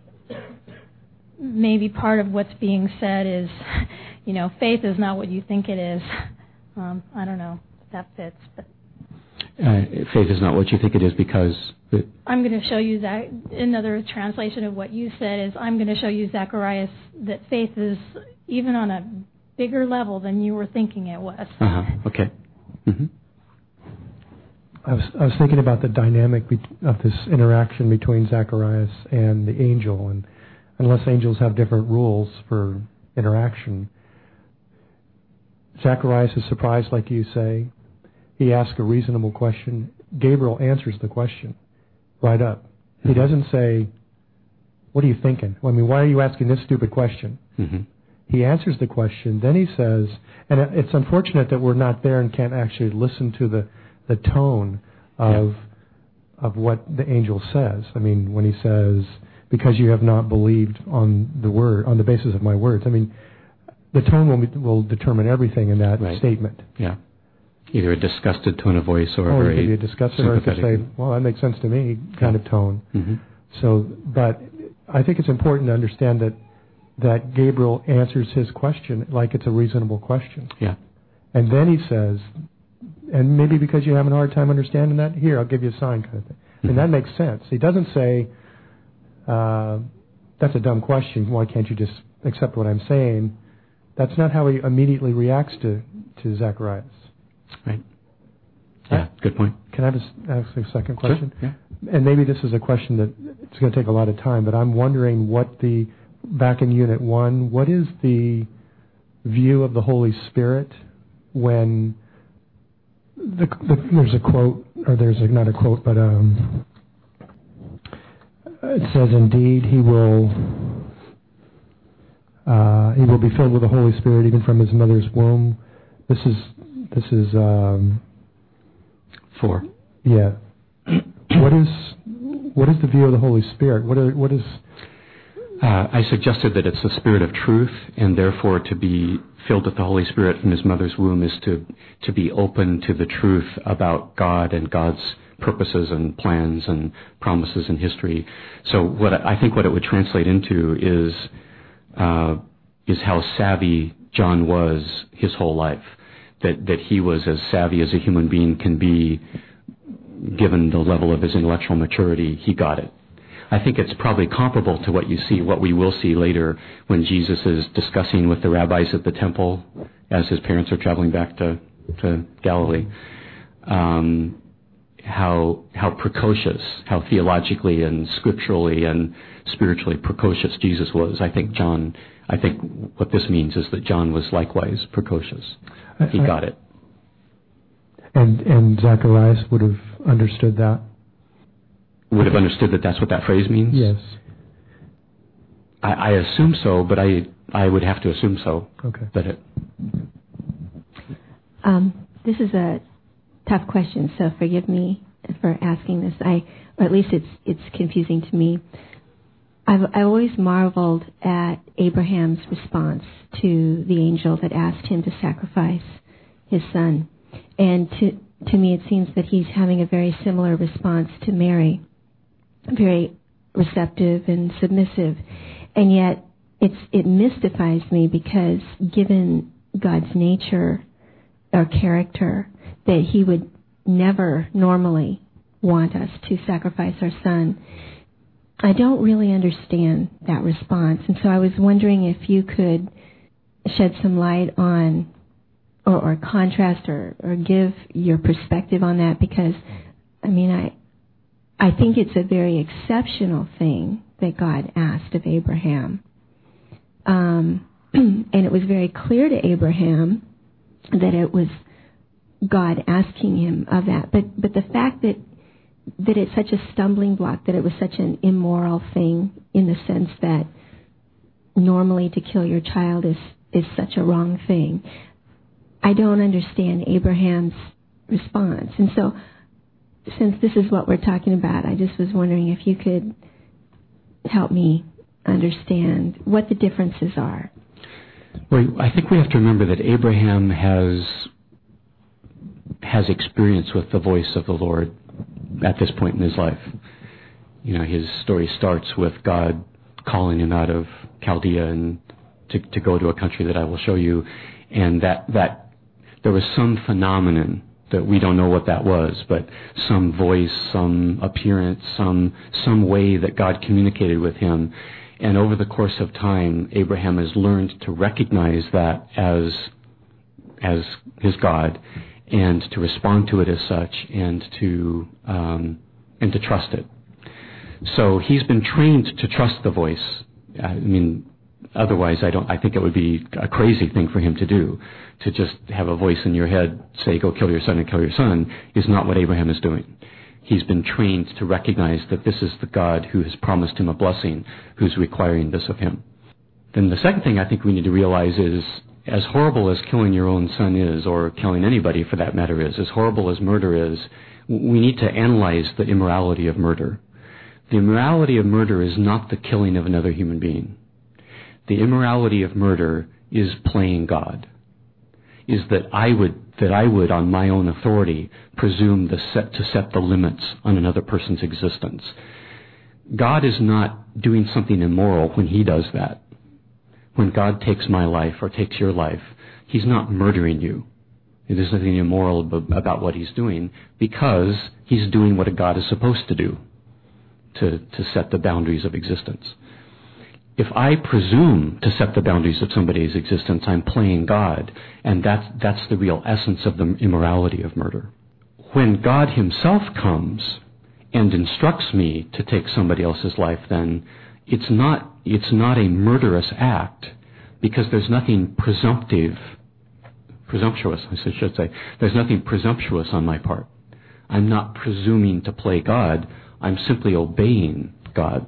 maybe part of what's being said is, you know, faith is not what you think it is. Um, I don't know if that fits, but. Uh, faith is not what you think it is because... It I'm going to show you that another translation of what you said is I'm going to show you, Zacharias, that faith is even on a bigger level than you were thinking it was. Uh-huh. Okay. Mm-hmm. I was I was thinking about the dynamic be- of this interaction between Zacharias and the angel, and unless angels have different rules for interaction, Zacharias is surprised, like you say. He asks a reasonable question. Gabriel answers the question right up. Mm-hmm. He doesn't say, what are you thinking? I mean, why are you asking this stupid question? Mm-hmm. He answers the question. Then he says, and it's unfortunate that we're not there and can't actually listen to the, the tone of yeah. of what the angel says. I mean, when he says, "Because you have not believed on the word, on the basis of my words." I mean, the tone will be, will determine everything in that right. statement. Yeah, either a disgusted tone of voice or oh, a very it could be a disgusted, or it could say, "Well, that makes sense to me," kind yeah. of tone. Mm-hmm. So, but I think it's important to understand that that Gabriel answers his question like it's a reasonable question. Yeah. And then he says, and maybe because you're having a hard time understanding that, here, I'll give you a sign kind of thing. Mm-hmm. And that makes sense. He doesn't say, uh, that's a dumb question, why can't you just accept what I'm saying? That's not how he immediately reacts to, to Zacharias. Right. Yeah, good point. Can I just ask a second question? Sure. Yeah. And maybe this is a question that it's going to take a lot of time, but I'm wondering what the, back in Unit one, what is the view of the Holy Spirit when the, the, there's a quote, or there's a, not a quote, but um, it says, "Indeed, he will uh, he will be filled with the Holy Spirit even from his mother's womb." This is this is um, four. Yeah. What is what is the view of the Holy Spirit? What are, what is Uh, I suggested that it's the Spirit of truth, and therefore to be filled with the Holy Spirit from his mother's womb is to, to be open to the truth about God and God's purposes and plans and promises in history. So what I, I think what it would translate into is uh, is how savvy John was his whole life, that that he was as savvy as a human being can be, given the level of his intellectual maturity. He got it. I think it's probably comparable to what you see, what we will see later when Jesus is discussing with the rabbis at the temple as his parents are traveling back to, to Galilee, um, how how precocious, how theologically and scripturally and spiritually precocious Jesus was. I think John, I think what this means is that John was likewise precocious. He got it. And and Zacharias would have understood that? Would have understood that that's what that phrase means? Yes. I, I assume so, but I I would have to assume so. Okay. That it. Um, this is a tough question, so forgive me for asking this. I, or at least it's it's confusing to me. I've I've always marveled at Abraham's response to the angel that asked him to sacrifice his son, and to to me it seems that he's having a very similar response to Mary. Very receptive and submissive, and yet it's it mystifies me because given God's nature or character, that he would never normally want us to sacrifice our son. I don't really understand that response, and so I was wondering if you could shed some light on or, or contrast or, or give your perspective on that, because I mean I I think it's a very exceptional thing that God asked of Abraham. Um, and it was very clear to Abraham that it was God asking him of that. But but the fact that that it's such a stumbling block, that it was such an immoral thing in the sense that normally to kill your child is, is such a wrong thing. I don't understand Abraham's response. And so since this is what we're talking about, I just was wondering if you could help me understand what the differences are. Well, I think we have to remember that Abraham has has experience with the voice of the Lord at this point in his life. You know, his story starts with God calling him out of Chaldea and to, to go to a country that I will show you, and that that there was some phenomenon that we don't know what that was, but some voice, some appearance, some some way that God communicated with him. And over the course of time, Abraham has learned to recognize that as as his God, and to respond to it as such, and to um, and to trust it. So he's been trained to trust the voice. I mean, otherwise, I don't. I think it would be a crazy thing for him to do. To just have a voice in your head say, "Go kill your son," and kill your son is not what Abraham is doing. He's been trained to recognize that this is the God who has promised him a blessing, who's requiring this of him. Then the second thing I think we need to realize is as horrible as killing your own son is, or killing anybody for that matter is, as horrible as murder is, we need to analyze the immorality of murder. The immorality of murder is not the killing of another human being. The immorality of murder is playing God. Is that I would, that I would, on my own authority, presume the set, to set the limits on another person's existence. God is not doing something immoral when he does that. When God takes my life or takes your life, he's not murdering you. There's nothing immoral about what he's doing, because he's doing what a God is supposed to do, to, to set the boundaries of existence. If I presume to set the boundaries of somebody's existence, I'm playing God, and that's, that's the real essence of the immorality of murder. When God himself comes and instructs me to take somebody else's life, then it's not, it's not a murderous act, because there's nothing presumptive, presumptuous, I should say. There's nothing presumptuous on my part. I'm not presuming to play God. I'm simply obeying God.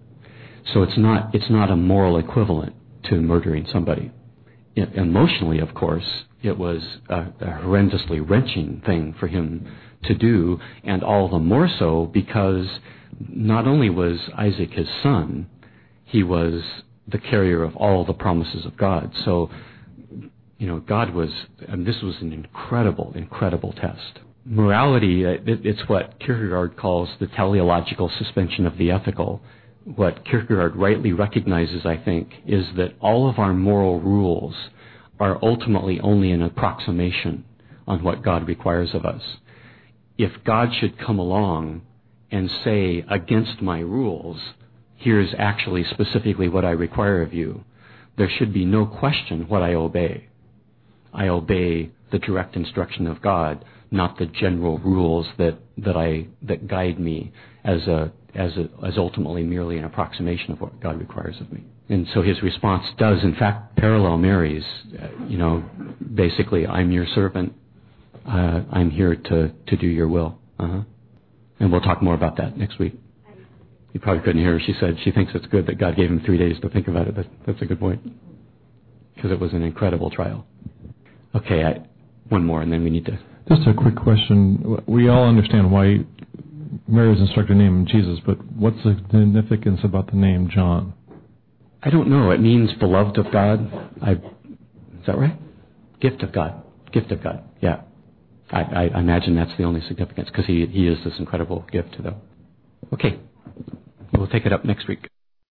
So it's not, it's not a moral equivalent to murdering somebody. It, emotionally, of course, it was a, a horrendously wrenching thing for him to do, and all the more so because not only was Isaac his son, he was the carrier of all the promises of God. So, you know, God was, and this was an incredible, incredible test. Morality, it, it's what Kierkegaard calls the teleological suspension of the ethical. What Kierkegaard rightly recognizes, I think, is that all of our moral rules are ultimately only an approximation on what God requires of us. If God should come along and say, against my rules, here's actually specifically what I require of you, there should be no question what I obey. I obey the direct instruction of God, not the general rules that, that I that guide me as a as a, as ultimately merely an approximation of what God requires of me. And so his response does, in fact, parallel Mary's. Uh, you know, basically, I'm your servant. Uh, I'm here to, to do your will. Uh-huh. And we'll talk more about that next week. You probably couldn't hear her. She said she thinks it's good that God gave him three days to think about it. That, that's a good point, because it was an incredible trial. Okay, I, one more, and then we need to... Just a quick question. We all understand why Mary was instructed to name Jesus, but what's the significance about the name John? I don't know. It means beloved of God. I, is that right? Gift of God. Gift of God. Yeah. I, I, I imagine that's the only significance, because he, he is this incredible gift, though. Okay. We'll take it up next week.